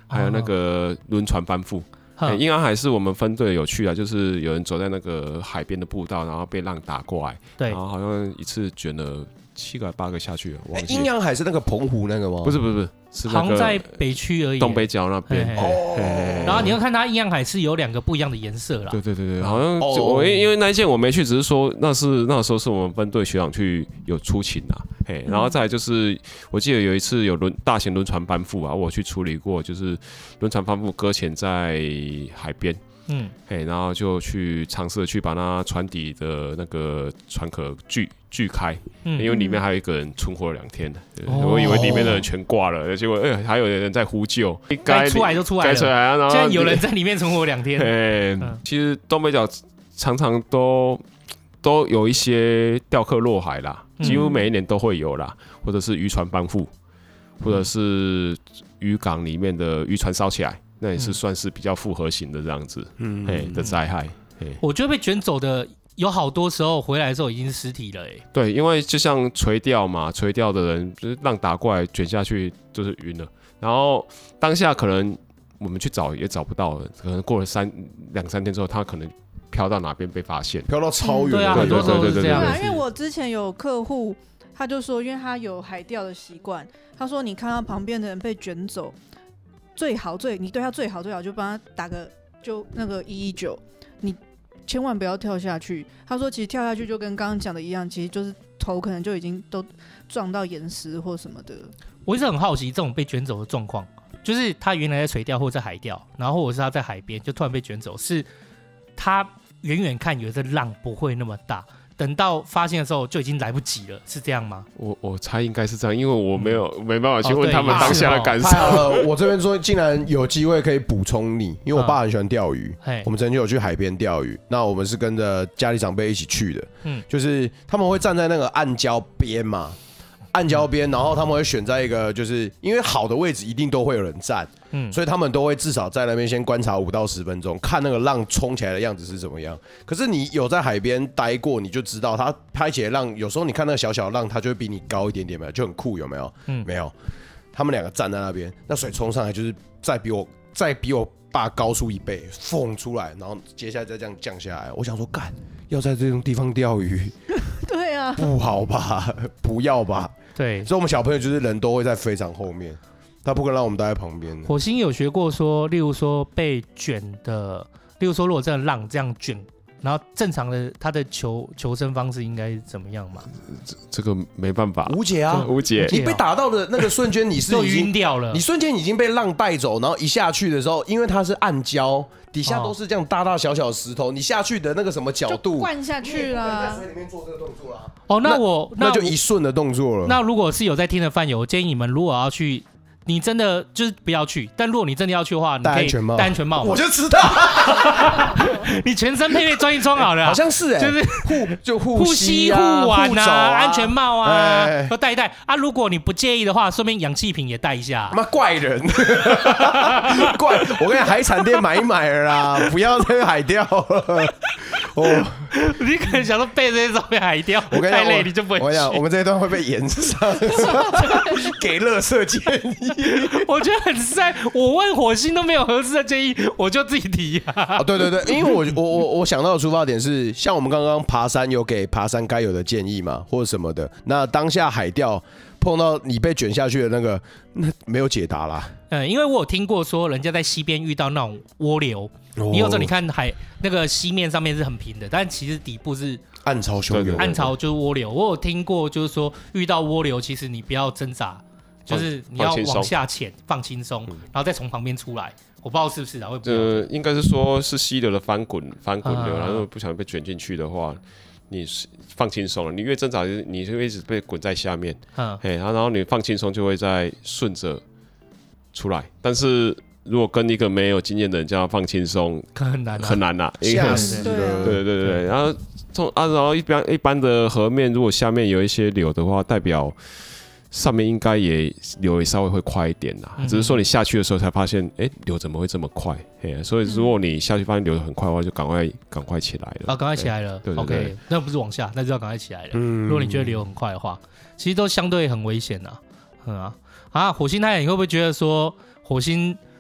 还有那个轮船翻覆。欸、阴阳海是我们分队有去啊，就是有人走在那个海边的步道，然后被浪打过来， 对， 然后好像一次卷了七个八个下去了。 哎，阴阳海是那个澎湖那个吗？ 不是不是不是，是那个好像在北区而已， 东北角那边。 哦，然后你要看它阴阳海是有两个不一样的颜色啦。 对对对对，好像我因为那一件我没去，只是说那是那时候是我们分队学长去有出勤啊。嘿，然后再来就是，我记得有一次有轮大型轮船翻覆啊，我去处理过，就是轮船翻覆搁浅在海边，嗯，嘿，然后就去尝试去把那船底的那个船壳锯锯开，嗯，因为里面还有一个人存活了两天，哦，我以为里面的人全挂了，结果哎，欸，还有人在呼救， 该出来就出来了，该出来啊，然后现在有人在里面存活两天， 哎，嗯，其实东北角常常都都有一些钓客落海啦。几乎每一年都会有啦，或者是渔船翻覆，或者是渔港里面的渔船烧起来，那也是算是比较复合型的这样子，嗯，的灾害。 我觉得被卷走的有好多时候回来的时候已经是尸体了，哎。 对，因为就像垂钓嘛，垂钓的人就是浪打过来卷下去就是晕了，然后当下可能我们去找也找不到了，可能过了三两三天之后，他可能飘到哪边被发现？ 飘到超远， 对啊，很多时候是这样。 因为我之前有客户，他就说，因为他有海钓的习惯，他说你看到旁边的人被卷走，最好最你对他最好最好就帮他打个就那个一一九，你千万不要跳下去。他说其实跳下去就跟刚刚讲的一样，其实就是头可能就已经都撞到岩石或什么的。 我一直很好奇这种被卷走的状况，就是他原来在垂钓或者在海钓，然后或者是他在海边就突然被卷走，是他远远看以为这浪不会那么大，等到发现的时候就已经来不及了，是这样吗？ 我我猜应该是这样，因为我没有、嗯、没办法去问他们当下的感受。 哦哦、我这边说，竟然有机会可以补充你，因为我爸很喜欢钓鱼、嗯，我们曾经有去海边钓鱼，那我们是跟着家里长辈一起去的，嗯，就是他们会站在那个暗礁边嘛。暗礁边，然后他们会选在一个，就是因为好的位置一定都会有人站，嗯，所以他们都会至少在那边先观察五到十分钟，看那个浪冲起来的样子是怎么样。可是你有在海边待过，你就知道它拍起来浪，有时候你看那个小小的浪，它就会比你高一点点，没有，就很酷，有没有？嗯，没有。他们两个站在那边，那水冲上来就是再比我再比我爸高出一倍，缝出来，然后接下来再这样降下来。我想说，干，要在这种地方钓鱼， 对啊， 不好吧？不要吧？ 对， 所以我们小朋友就是人都会在非常后面，他不可能让我们待在旁边。 火星有学过说，例如说被卷的，例如说如果这个浪这样卷，然后正常的他的求求生方式应该怎么样嘛？ 这这个没办法， 无解啊， 无解。 你被打到的那个瞬间，你是已经晕掉了， 你瞬间已经被浪带走，然后一下去的时候，因为它是暗礁。底下都是这样大大小小的石头，你下去的那个什么角度， 灌下去啦。 在水里面做这个动作啦。 哦，那我 那, 那就一瞬的动作了。 那如果是有在听的饭友，我建议你们如果要去，你真的就是不要去。但如果你真的要去的话，你可以戴安全帽。 戴安全帽， 我就知道。 你全身配备专业装好了， 好像是哎、欸， 就是护就护膝、 啊、护腕啊、 啊安全帽啊，都戴一戴啊。如果你不介意的话，顺便氧气瓶也带一下。 妈怪人，怪！我跟你海产店买一买了啦，不要再海钓了。哦， 你可能想说背这些照片海钓，我跟你太累你就不会去。 我讲，我们这一段会被延上，给垃圾建议。 我觉得很晒，我问火星都没有合适的建议，我就自己提啊。 哦，对对对，因为我我我我想到的出发点是，像我们刚刚爬山有给爬山该有的建议嘛，或者什么的。那当下海钓碰到你被卷下去的那个，那没有解答啦。 嗯，因为我有听过说，人家在溪边遇到那种涡流，哦、你有时候你看海那个溪面上面是很平的，但其实底部是暗潮汹涌， 暗潮就是涡流。我有听过，就是说遇到涡流，其实你不要挣扎，就是你要往下潜，放轻松，然后再从旁边出来。我不知道是不是啊，我不知道。 呃，应该是说是溪流的翻滚翻滚流，然后不小心被卷进去的话。你放轻松了，你越挣扎，你就会一直被滚在下面，嗯，然后然后你放轻松就会再顺着出来。但是如果跟一个没有经验的人叫他放轻松， 很难、啊， 很难呐、啊， 吓死了。 对对对对，然后从啊，然后一般一般的河面，如果下面有一些流的话，代表上面应该也流也稍微会快一点啦，嗯、只是说你下去的时候才发现，哎、欸，流怎么会这么快？嘿，所以如果你下去发现流得很快的话，就赶快赶快起来了。 啊，赶快起来了。对对对 ，OK， 那不是往下，那就要赶快起来了。嗯、如果你觉得流很快的话，其实都相对很危险啊。嗯啊啊，火星太阳，你会不会觉得说火星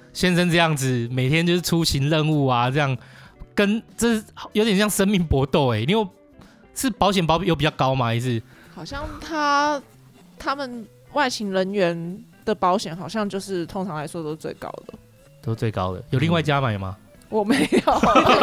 先生这样子，每天就是出行任务啊，这样跟这有点像生命搏斗哎。因为是保险保有比较高吗？还是好像他他们外勤人员的保险好像就是通常来说都是最高的， 都最高的。有另外加买吗？嗯我没有。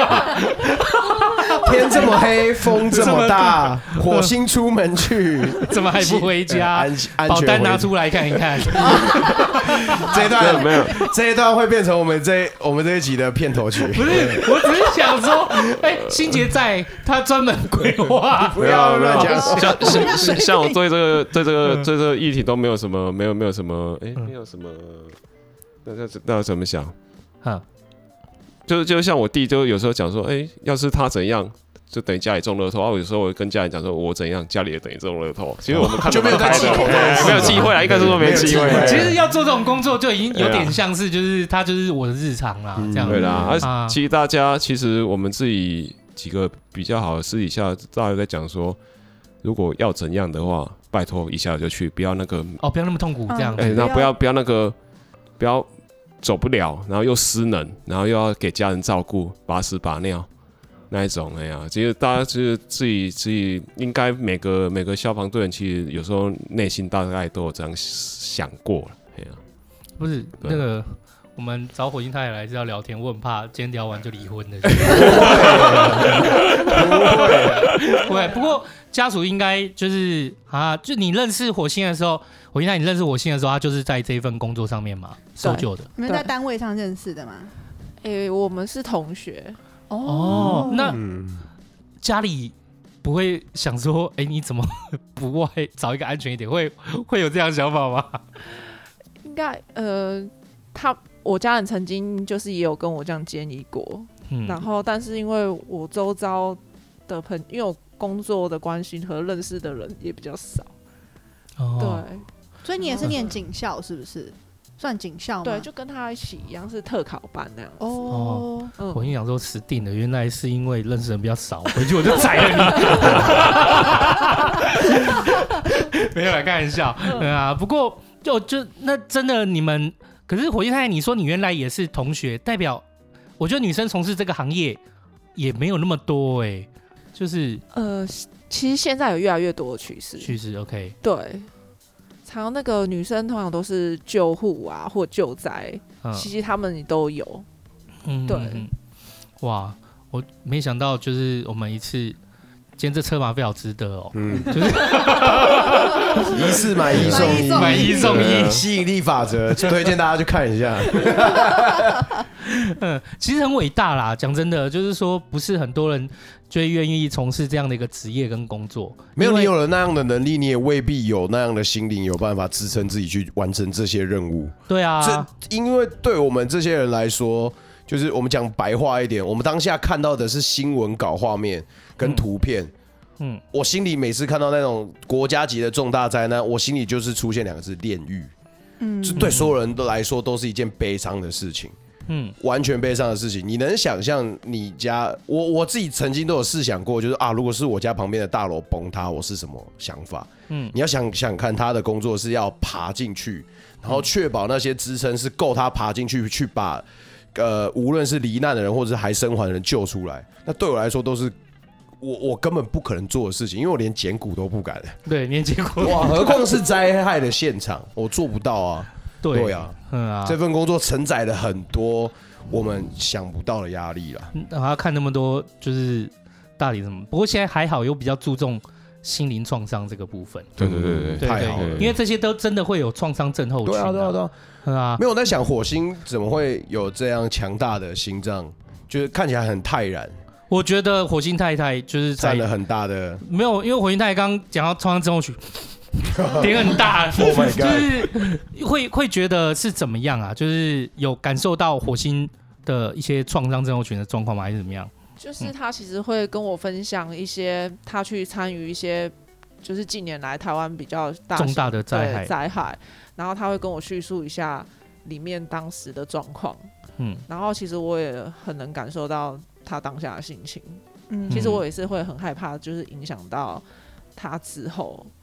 天这么黑，风这么大，火星出门去， 怎么还不回家？ 安保单拿出来看一看。 这一段没有，这一段会变成我们这我们这一集的片头曲。 不是，我只是想说，哎、欸，心杰在他专门规划， 不要乱讲。 像像像我对这个对这个对这个议题都没有什么没有没有什么哎、欸、没有什么，那那那怎么想？哈。就就像我弟，就有时候讲说，哎、欸，要是他怎样，就等于家里中乐透。啊，有时候我跟家里讲说，我怎样，家里也等于中乐透。其实我们看就没有在忌口， 没有忌讳啊，应该是说没忌讳。 其实要做这种工作，就已经有点像是，就是他就是我的日常啦，这样。 对啦，啊，其实大家其实我们自己几个比较好的私底下，大家在讲说，如果要怎样的话，拜托一下就去，不要那个哦，不要那么痛苦这样。 哎、欸，那不要不要那个，不要。走不了，然后又失能，然后又要给家人照顾，把屎把尿那一种，哎呀，其实大家就是自己自己应该每个每个消防队员，其实有时候内心大概都有这样想过了，哎呀， 不是那个我们找火星太太来是要聊天，我很怕今天聊完就离婚的。不会，不过家属应该就是啊，就你认识火星的时候，火星太太你认识火星的时候，他就是在这一份工作上面嘛，搜救的。 你们在单位上认识的吗？ 诶、欸，我们是同学。 哦，哦那、嗯、家里不会想说，哎、欸，你怎么不外找一个安全一点？会会有这样的想法吗？ 应该，呃，他我家人曾经就是也有跟我这样建议过，嗯、然后但是因为我周遭的朋友，因为我工作的关系和认识的人也比较少，哦、对， 所以你也是念警校是不是？算警校吗？ 对，就跟他一起一样是特考班那样。 哦，嗯、我跟你讲说死定了，原来是因为认识人比较少，回去我就宰了你。没有啦，开玩笑，对啊。不过就就那真的你们，可是火星太太，你说你原来也是同学，代表我觉得女生从事这个行业也没有那么多哎、欸，就是呃，其实现在有越来越多的趋势。 趋势 OK， 对。常那个女生通常都是救护啊或救灾，嗯、其实他们都有。嗯，对。 哇，我没想到，就是我们一次，今天这车马费好值得哦。嗯，就是一次买一送一， 买一送一， 吸引力法则，推荐大家去看一下。 嗯，其实很伟大啦。讲真的，就是说，不是很多人就会愿意从事这样的一个职业跟工作。 没有你有了那样的能力，你也未必有那样的心灵，有办法支撑自己去完成这些任务。 对啊， 这因为对我们这些人来说，就是我们讲白话一点，我们当下看到的是新闻稿画面跟图片。嗯，嗯我心里每次看到那种国家级的重大灾难，我心里就是出现两个字：炼狱。嗯，这对所有人来说都是一件悲伤的事情。嗯，完全悲伤的事情。你能想象你家我我自己曾经都有试想过，就是啊，如果是我家旁边的大楼崩塌，我是什么想法？嗯，你要想想看，他的工作是要爬进去，然后确保那些支撑是够他爬进去，去把呃无论是罹难的人或者是还生还的人救出来。那对我来说都是我我根本不可能做的事情，因为我连捡骨都不敢。 对，连捡骨哇，何况是灾害的现场，我做不到啊。对, 对啊，嗯啊，这份工作承载了很多我们想不到的压力啦。 然后看那么多，就是到底什么？不过现在还好，有比较注重心灵创伤这个部分。 对对对 对, 对， 太好了， 因为这些都真的会有创伤症候群、啊。 对啊，对啊，对啊， 嗯啊。 没有我在想，火星怎么会有这样强大的心脏？就是看起来很泰然。 我觉得火星太太就是占了很大的。 没有，因为火星太太刚刚讲到创伤症候群。点很大 ，Oh my god！ 就是会会觉得是怎么样啊？就是有感受到火星的一些创伤症候群的状况吗？还是怎么样？ 就是他其实会跟我分享一些他去参与一些，就是近年来台湾比较大重大的灾害灾害，然后他会跟我叙述一下里面当时的状况。嗯，然后其实我也很能感受到他当下的心情。嗯，其实我也是会很害怕，就是影响到他之后。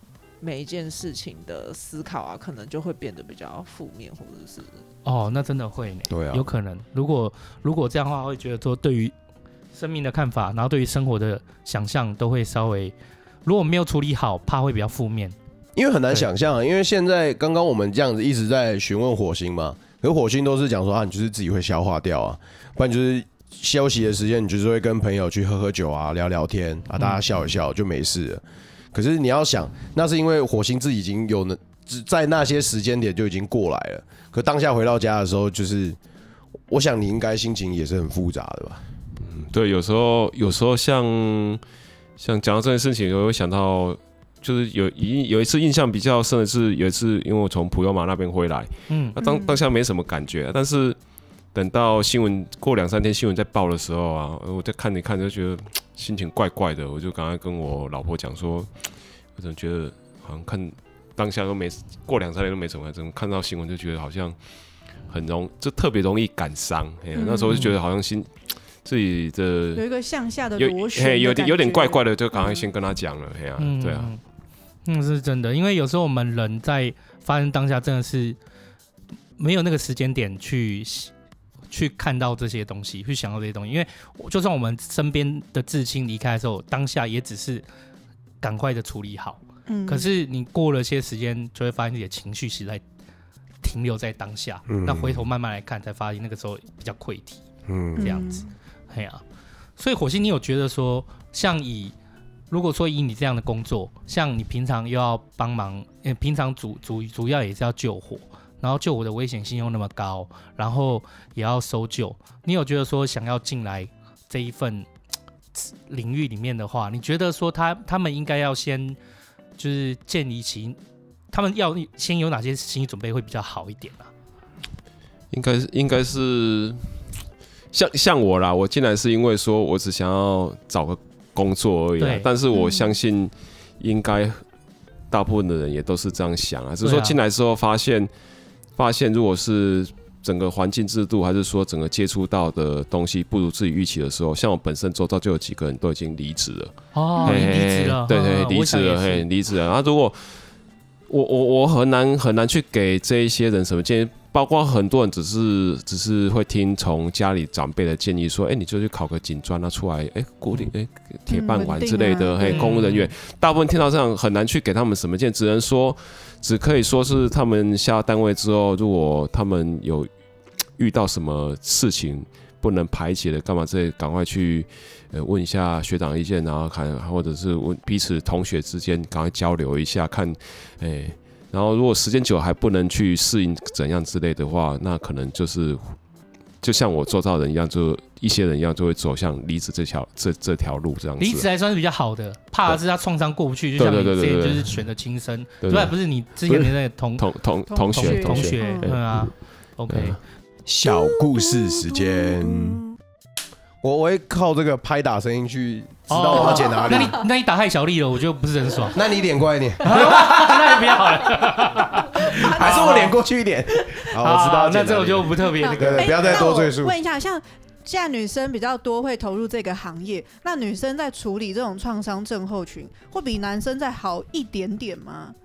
每一件事情的思考啊，可能就会变得比较负面，或者是哦，那真的会呢， 对啊， 有可能。如果如果这样的话，会觉得说对于生命的看法，然后对于生活的想象都会稍微，如果没有处理好，怕会比较负面。 因为很难想象，因为现在刚刚我们这样子一直在询问火星嘛，可是火星都是讲说啊，你就是自己会消化掉啊，不然就是休息的时间，你就是会跟朋友去喝喝酒啊，聊聊天啊，大家笑一笑就没事了。可是你要想，那是因为火星自己已经有呢，在那些时间点就已经过来了。可当下回到家的时候，就是我想你应该心情也是很复杂的吧？ 嗯，对，有时候有时候像像讲到这件事情，我会想到。就是有一有一次印象比较深的是，有一次因为我从普悠玛那边回来，嗯，那当当下没什么感觉，但是等到新闻过两三天新闻在报的时候啊，我在看一看就觉得心情怪怪的，我就赶快跟我老婆讲说，我怎么觉得好像看当下都没过两三天都没什么，怎么看到新闻就觉得好像很容就特别容易感伤，嗯，那时候就觉得好像心。自己的有一个向下的螺旋， 有点有点怪怪的，就赶快先跟他讲了，嘿啊，嗯，对啊， 嗯，是真的，因为有时候我们人在发生当下，真的是没有那个时间点去去看到这些东西，去想到这些东西，因为就算我们身边的至亲离开的时候，当下也只是赶快的处理好，嗯，可是你过了些时间，就会发现自己的情绪是在停留在当下，嗯，那回头慢慢来看，才发现那个时候比较溃堤，嗯，这样子。哎呀，所以火星，你有觉得说，像以如果说以你这样的工作，像你平常又要帮忙，呃，平常主主主要也是要救火，然后救火的危险性又那么高，然后也要搜救，你有觉得说想要进来这一份领域里面的话，你觉得说他他们应该要先就是建立起，他们要先有哪些心理准备会比较好一点啊？ 应该是应该是。像像我啦，我进来是因为说我只想要找个工作而已啦，但是我相信应该大部分的人也都是这样想啊，只是说进来之后发现，发现如果是整个环境制度，还是说整个接触到的东西不如自己预期的时候，像我本身周遭就有几个人都已经离职了， 哦，离职了， 对对，离职了，嘿，离职了。然后如果我我我很难很难去给这一些人什么建议。包括很多人只是只是会听从家里长辈的建议说，哎、欸，你就去考个警专啊，出来，哎、欸，固定，哎，铁饭碗之类的，嘿、嗯，公务人员，大部分听到这样很难去给他们什么建议，只能说，只可以说是他们下单位之后，如果他们有遇到什么事情不能排解的，干嘛之类，赶快去呃问一下学长意见，然后看，或者是问彼此同学之间赶快交流一下，看，哎、欸。然后，如果时间久还不能去适应怎样之类的话，那可能就是就像我周遭人一样，就一些人一样，就会走向离职这条这这条路这样子。 离职还算是比较好的，怕的是他创伤过不去，就像你之前就是选择轻生，对吧？不是你之前的那个同同同同学同学，对啊。OK， 小故事时间。我我会靠这个拍打声音去知道我要剪哪里。 那你那你打太小力了，我觉得不是很爽。 那你脸过来一点， 那也不要好了。 还是我脸过去一点。好，我知道。 那这我就不特别那个， 不要再多赘述。 问一下，像现在女生比较多会投入这个行业，那女生在处理这种创伤症候群，会比男生再好一点点吗？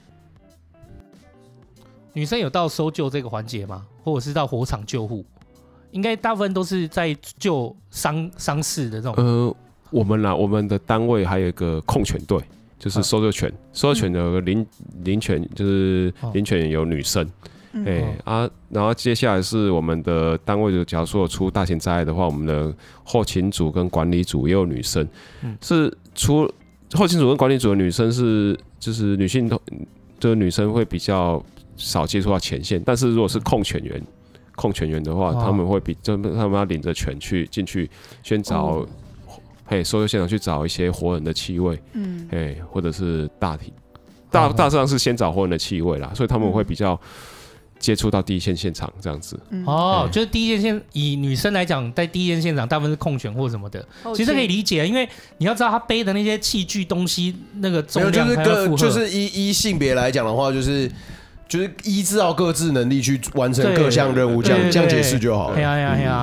女生有到搜救这个环节吗？或者是到火场救护？应该大部分都是在救伤伤势的这种。 呃，我们啦，我们的单位还有一个控犬队，就是搜救犬。搜救犬有个领领犬，就是领犬有女生。哎、嗯欸、啊，然后接下来是我们的单位的，假如说有出大型灾害的话，我们的后勤组跟管理组也有女生。嗯、是出后勤组跟管理组的女生是就是女性，就是女生会比较少接触到前线，但是如果是控犬员。控犬员的话，哦、他们会比就他们要领着犬去进去，先找，哦、嘿，搜救现场去找一些活人的气味，嗯，嘿，或者是大体，大大致上是先找活人的气味啦，所以他们会比较接触到第一线现场这样子。 嗯、哦，就是第一线现以女生来讲，在第一线现场大部分是控犬或什么的，其实可以理解，因为你要知道他背的那些器具东西那个重量还要负荷， 就是依依性别来讲的话，就是。就是依照各自能力去完成各项任务，这样这样解释就好了。 对呀对呀对呀，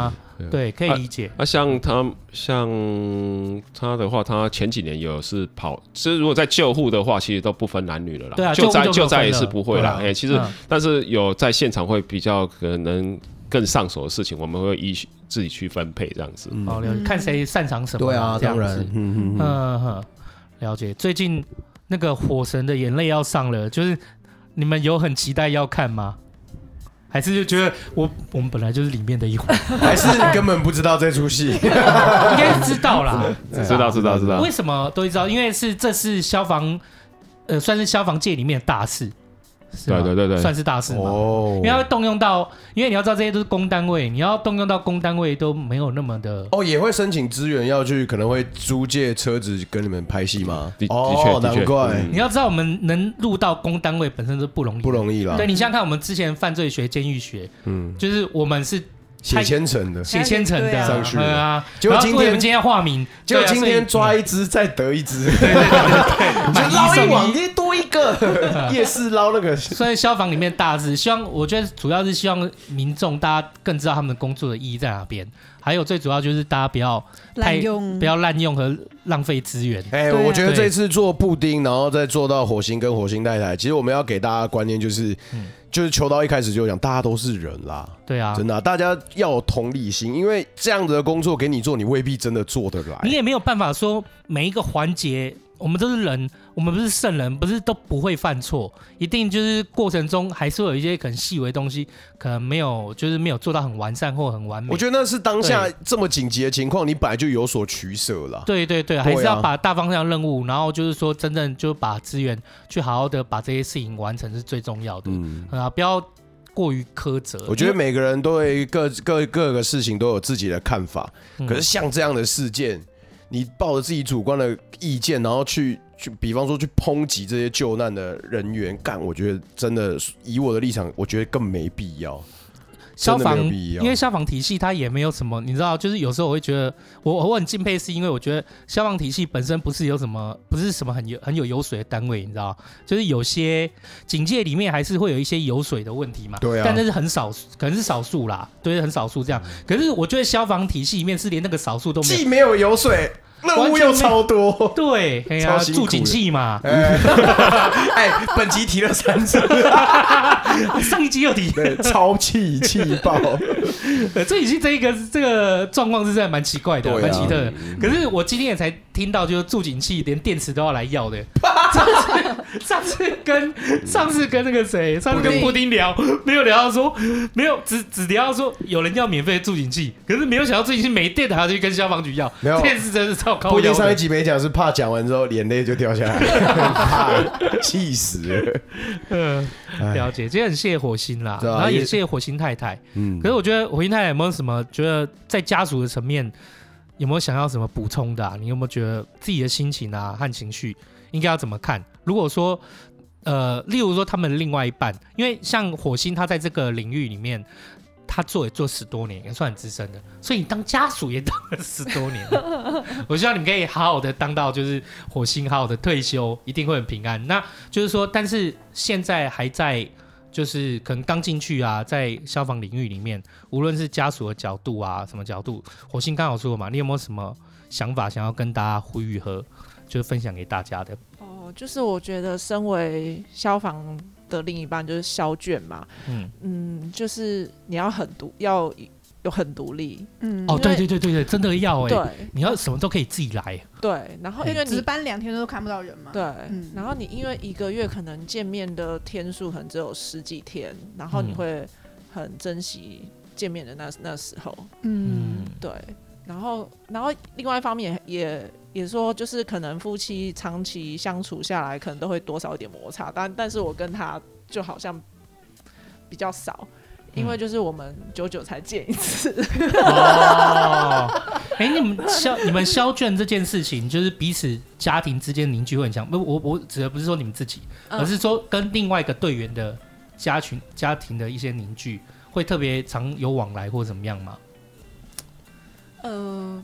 对，可以理解。 那、啊啊、像他像他的话，他前几年有是跑，其实如果在救护的话，其实都不分男女了啦。 对啊， 救灾救灾也是不会啦。哎、啊欸，其实、嗯、但是有在现场会比较可能更上手的事情，我们会依自己去分配这样子。 哦，了解，看谁擅长什么。 对啊，当然。 嗯嗯，了解。最近那个《火神的眼泪》要上了，就是你们有很期待要看吗？还是就觉得我我们本来就是里面的一环， 还是根本不知道这出戏？应该知道啦， 知道知道知道。 为什么都知道？因为是这是消防，呃，算是消防界里面的大事。 对对对对， 算是大事嘛。 哦， 因为它会动用到，因为你要知道这些都是公单位，你要动用到公单位都没有那么的。 哦，也会申请资源要去，可能会租借车子跟你们拍戏吗？ 的哦， 的确， 难怪、 嗯。你要知道，我们能入到公单位本身是不容易， 不容易啦。 对，你想想看，我们之前犯罪学、监狱学，嗯，就是我们是。 写千层的， 写千层的上去啊！ 结果今天我们今天要化名， 结果今天抓一只再得一只， 对对对对， 就捞一网你多一个，夜市捞那个。 所以消防里面大事，希望我觉得主要是希望民众大家更知道他们工作的意义在哪边，还有最主要就是大家不要太不要滥用和浪费资源。 哎、欸，我觉得这次做布丁，然后再做到火星跟火星太太，其实我们要给大家的观念就是。嗯就是秋刀一开始就讲，大家都是人啦， 对啊， 真的、啊，大家要有同理心，因为这样子的工作给你做，你未必真的做得来， 你也没有办法说每一个环节，我们都是人，我们不是圣人，不是都不会犯错，一定就是过程中还是会有一些很细微的东西，可能没有，就是没有做到很完善或很完美。 我觉得那是当下这么紧急的情况，你本来就有所取舍了。 对对对，还是要把大方向任务，然后就是说真正就把资源去好好的把这些事情完成是最重要的。嗯啊，不要过于苛责。 我觉得每个人对各各各个事情都有自己的看法，嗯、可是像这样的事件，你抱着自己主观的意见，然后去去，比方说去抨击这些救难的人员，干，我觉得真的以我的立场，我觉得更没必要。 消防，因为消防体系它也没有什么，你知道，就是有时候我会觉得，我我很敬佩，是因为我觉得消防体系本身不是有什么，不是什么很有很有油水的单位，你知道，就是有些警界里面还是会有一些油水的问题嘛， 对啊， 但那是很少，可能是少数啦，对，很少数这样。可是我觉得消防体系里面是连那个少数都没有， 既没有油水。任务又超多， 对，哎呀，助警器嘛， 哎，哎，本集提了三次， 上一集又提， 对，超气气爆。 助警器这一个这个状况是真的蛮奇怪的，蛮、啊、奇特的。可是我今天也才听到，就是助警器连电池都要来要的。上次上次跟上次跟那个谁，上次跟布丁聊，没有聊到说，没有只只聊到说有人要免费的助警器，可是没有想到助警器没电的，还要去跟消防局要，这件事真是超。 布丁上一集没讲，是怕讲完之后眼泪就掉下来，怕气死了。 嗯，了解，今天很谢谢火星啦，然后也谢谢火星太太。嗯，可是我觉得火星太太有没有什么觉得在家属的层面有没有想要什么补充的、啊？你有没有觉得自己的心情啊和情绪应该要怎么看？如果说呃，例如说他们的另外一半，因为像火星他在这个领域里面。他做也做十多年，也算很资深的，所以你当家属也当了十多年了。我希望你们可以好好的当到就是火星，好好的退休，一定会很平安。那就是说，但是现在还在就是可能刚进去啊，在消防领域里面，无论是家属的角度啊，什么角度，火星刚好说嘛，你有没有什么想法想要跟大家呼吁和就是分享给大家的？ 哦，就是我觉得身为消防的另一半就是消眷嘛，嗯嗯，就是你要很独，要有很独立，嗯， 哦，对对对对对，真的要哎、欸，对，你要什么都可以自己来， 对，然后因为你值班两天都看不到人嘛， 对，嗯、然后你因为一个月可能见面的天数可能只有十几天，然后你会很珍惜见面的那那时候，嗯，对，然后然后另外一方面也也。也说，就是可能夫妻长期相处下来，可能都会多少一点摩擦，但但是我跟他就好像比较少，因为就是我们久久才见一次。 哦，哎、欸，你们消你们消眷这件事情，就是彼此家庭之间凝聚会很强。不，我我指的不是说你们自己，而是说跟另外一个队员的家群家庭的一些凝聚，会特别常有往来或怎么样吗？ 呃。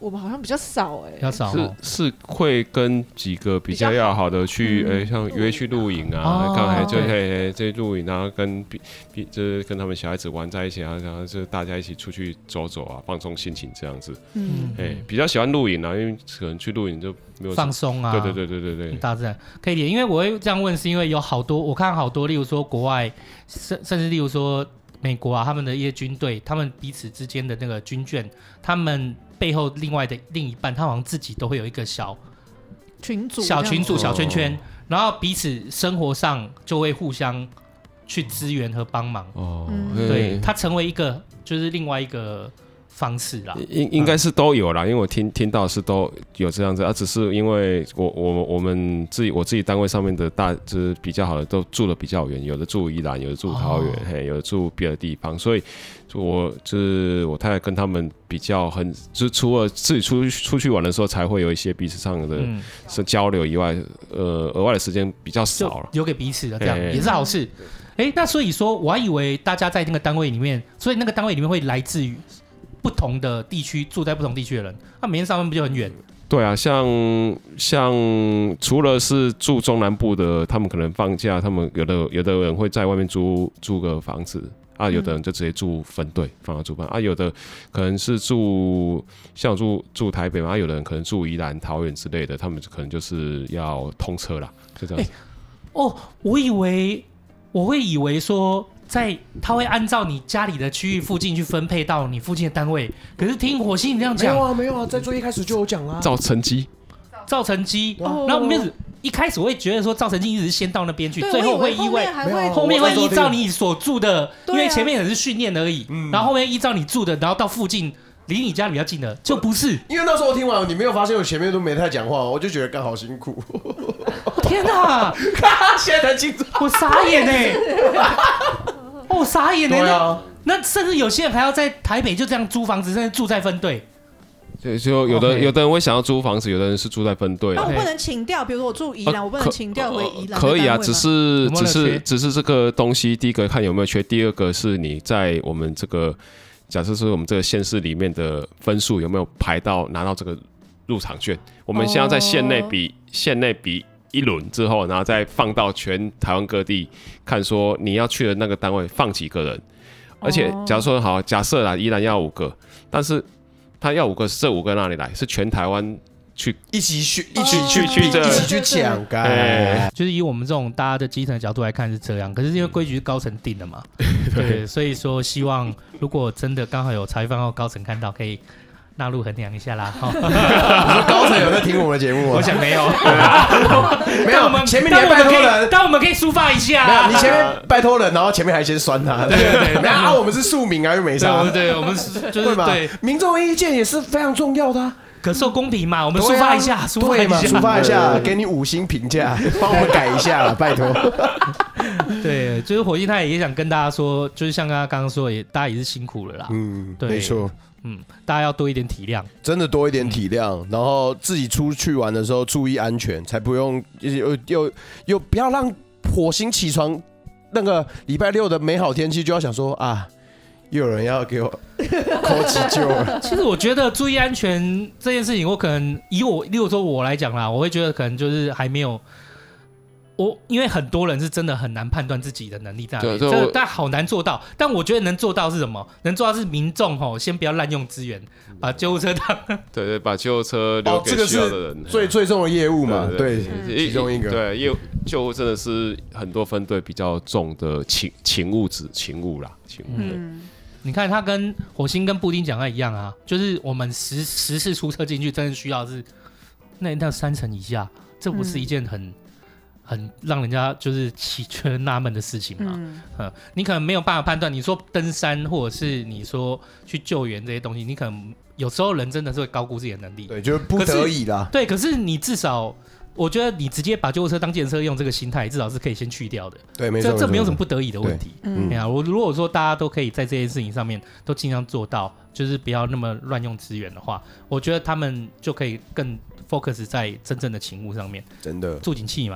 我们好像比较少哎、欸， 比较少、 哦，是是会跟几个比较要好的去，哎、嗯欸，像约去露营啊，刚才、哦、就嘿这露营，然后跟比比就是跟他们小孩子玩在一起啊，然后就大家一起出去走走啊，放松心情这样子。嗯，哎、欸，比较喜欢露营啊，因为可能去露营就没有放松啊， 对对对对对对， 大自然可以理解。因为我会这样问，是因为有好多我看好多，例如说国外，甚甚至例如说。美国啊，他们的一些军队，他们彼此之间的那个军眷，他们背后另外的另一半，他好像自己都会有一个小群组、 小群组、小圈圈，然后彼此生活上就会互相去支援和帮忙。哦，嗯、对，他成为一个就是另外一个方式啦， 应应该是都有啦，因为我听听到是都有这样子，啊，只是因为我我我们自己我自己单位上面的大就是比较好的都住的比较远，有的住宜兰，有的住桃园，哦、嘿，有的住别的地方，所以我就是我太太跟他们比较很，就是除了自己出出去玩的时候才会有一些彼此上的是交流以外，呃，额外的时间比较少了， 留给彼此的这样也是好事。哎、欸，那所以说我还以为大家在那个单位里面，所以那个单位里面会来自于不同的地区，住在不同地区的人，那每天上班不就很远？ 对啊，像像除了是住中南部的，他们可能放假，他们有的有的人会在外面租租个房子啊，有的人就直接住分队放到住班啊，有的可能是住像我住住台北嘛，啊，有的人可能住宜兰、桃园之类的，他们可能就是要通车啦，就这样子。欸、 哦，我以为我会以为说。在他会按照你家里的区域附近去分配到你附近的单位，可是听火星你这样讲， 没有啊，没有啊，在最一开始就有讲啦， 照成绩， 照成绩，哦、然后没有一开始我会觉得说照成绩一直是先到那边去，最后会意外，后面会依照你所住的，因为前面只是训练而已，嗯、然后后面依照你住的，然后到附近离你家比较近的就不是， 因为那时候我听完你没有发现我前面都没太讲话，我就觉得刚好辛苦。 天哪， 现在才清楚， 我傻眼哎。哦，傻眼呢、欸！ 对啊， 那甚至有些人还要在台北就这样租房子，甚至住在分队。 对，就有的、okay. 有的人会想要租房子，有的人是住在分队。 那我不能请调，比如说我住宜兰、呃，我不能请调回宜兰、呃。 可以啊，只是只是只是这个东西，第一个看有没有缺，第二个是你在我们这个假设是我们这个县市里面的分数有没有排到拿到这个入场券。我们现在在县内比、哦、县内比。一轮之后，然后再放到全台湾各地看，说你要去的那个单位放几个人，而且假如说好，假设啦，宜兰要五个，但是他要五个，这五个哪里来？是全台湾去一起去， 一起去去这， 一起去抢，哎， 就是以我们这种大家的基层的角度来看是这样，可是因为规矩是高层定的嘛，对，所以说希望如果真的刚好有茶余饭后高层看到，可以。纳入衡量一下啦。你说高层有在听我们的节目吗？ 我想没有， 没有。我们前面你还拜托人， 但我们可以抒发一下、啊。 你前面拜托人，然后前面还先酸他。 对对对， 然后我们是庶民啊，又没啥。 对对，我们就是对民众的意见也是非常重要的、啊。 可受公平嘛，我们抒发一下，抒发一下， 抒发一下，给你五星评价，帮我们改一下了，拜托。 对，就是火星，他也想跟大家说，就是像刚刚刚刚说的，也大家也是辛苦了啦。嗯，对， 没错。 嗯，大家要多一点体谅， 真的多一点体谅、嗯，然后自己出去玩的时候注意安全，才不用又又又不要让火星起床那个礼拜六的美好天气就要想说啊，又有人要给我扣急救了。 其实我觉得注意安全这件事情，我可能以我，例如说我来讲啦，我会觉得可能就是还没有。我因为很多人是真的很难判断自己的能力在哪里，这个但好难做到。但我觉得能做到是什么？能做到是民众吼，先不要滥用资源，把救护车当对对，把救护车留给需要的人，哦、 这个是最最重的业务嘛，对，对对其中一个。 对，业务救护真的是很多分队比较重的勤勤务职勤务啦，勤务。嗯， 你看他跟火星跟布丁讲的一样啊，就是我们十十次出车进去，真的需要是那那三成以下，这不是一件很。嗯很让人家就是起觉得纳闷的事情嘛、嗯嗯，你可能没有办法判断。你说登山或者是你说去救援这些东西，你可能有时候人真的是会高估自己的能力， 对，就是不得已啦。 对，可是你至少，我觉得你直接把救护车当计程车用这个心态，至少是可以先去掉的。 对，没错， 这这没有什么不得已的问题。嗯，哎呀，我如果说大家都可以在这件事情上面都尽量做到，就是不要那么乱用资源的话，我觉得他们就可以更 focus 在真正的勤务上面。 真的， 助警器嘛。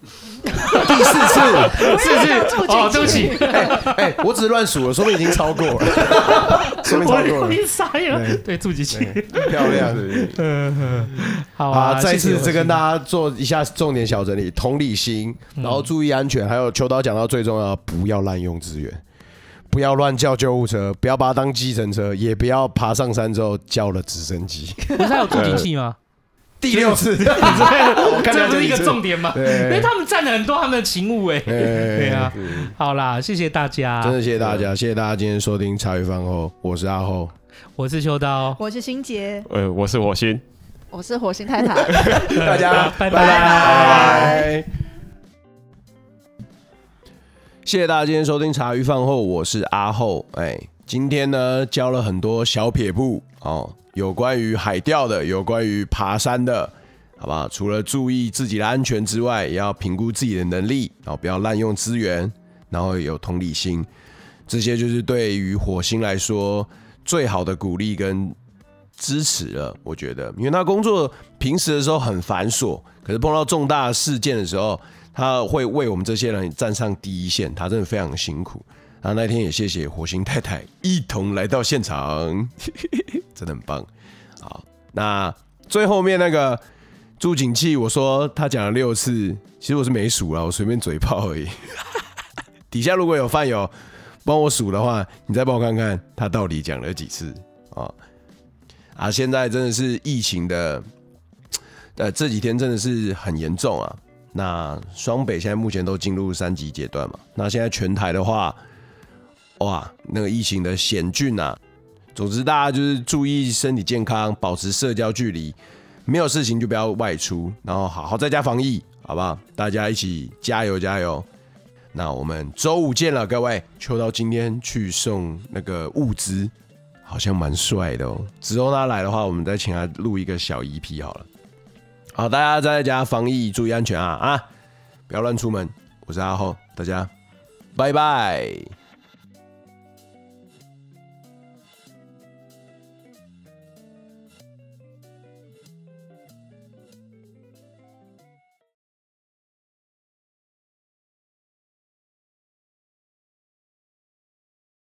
第四次， 是是哦，对不起， 哎、欸欸，我只是乱数了，说明已经超过了，说明超过了， 我已经傻了，对，助集器， 漂亮，嗯，好啊，再次再跟大家做一下重点小整理，同理心，然后注意安全，还有秋刀讲到最重要，不要滥用资源。不要乱叫救护车，不要把它当计程车，也不要爬上山之后叫了直升机。 不是还有助警器吗？ 第六次， 我看这不是一个重点吗？因为他们占了很多他们的勤务哎。对啊，好啦，谢谢大家， 真的谢谢大家，谢谢大家今天收听茶余饭后，我是阿厚， 我是秋刀， 我是欣杰， 呃，我是火星， 我是火星太太， 大家拜拜拜。谢谢大家今天收听茶余饭后，我是阿厚。哎，今天呢教了很多小撇步哦，有关于海钓的，有关于爬山的，好不好？除了注意自己的安全之外，也要评估自己的能力，然后不要滥用资源，然后有同理心，这些就是对于火星来说最好的鼓励跟支持了。我觉得，因为他工作平时的时候很繁琐，可是碰到重大事件的时候，他会为我们这些人站上第一线，他真的非常辛苦。然后那天也谢谢火星太太一同来到现场，真的很棒。好，那最后面那个助警器，我说他讲了六次，其实我是没数啦，我随便嘴炮而已。底下如果有饭友帮我数的话，你再帮我看看他到底讲了几次啊？啊，现在真的是疫情的，呃，这几天真的是很严重啊。那双北现在目前都进入三级阶段嘛，那现在全台的话，哇，那个疫情的险峻啊。总之，大家就是注意身体健康，保持社交距离，没有事情就不要外出，然后好好在家防疫，好不好？大家一起加油加油！那我们周五见了，各位。秋刀今天去送那个物资，好像蛮帅的哦。之后他来的话，我们再请他录一个小 E P 好了。好，大家在家防疫，注意安全啊啊！不要乱出门。我是阿厚，大家拜拜。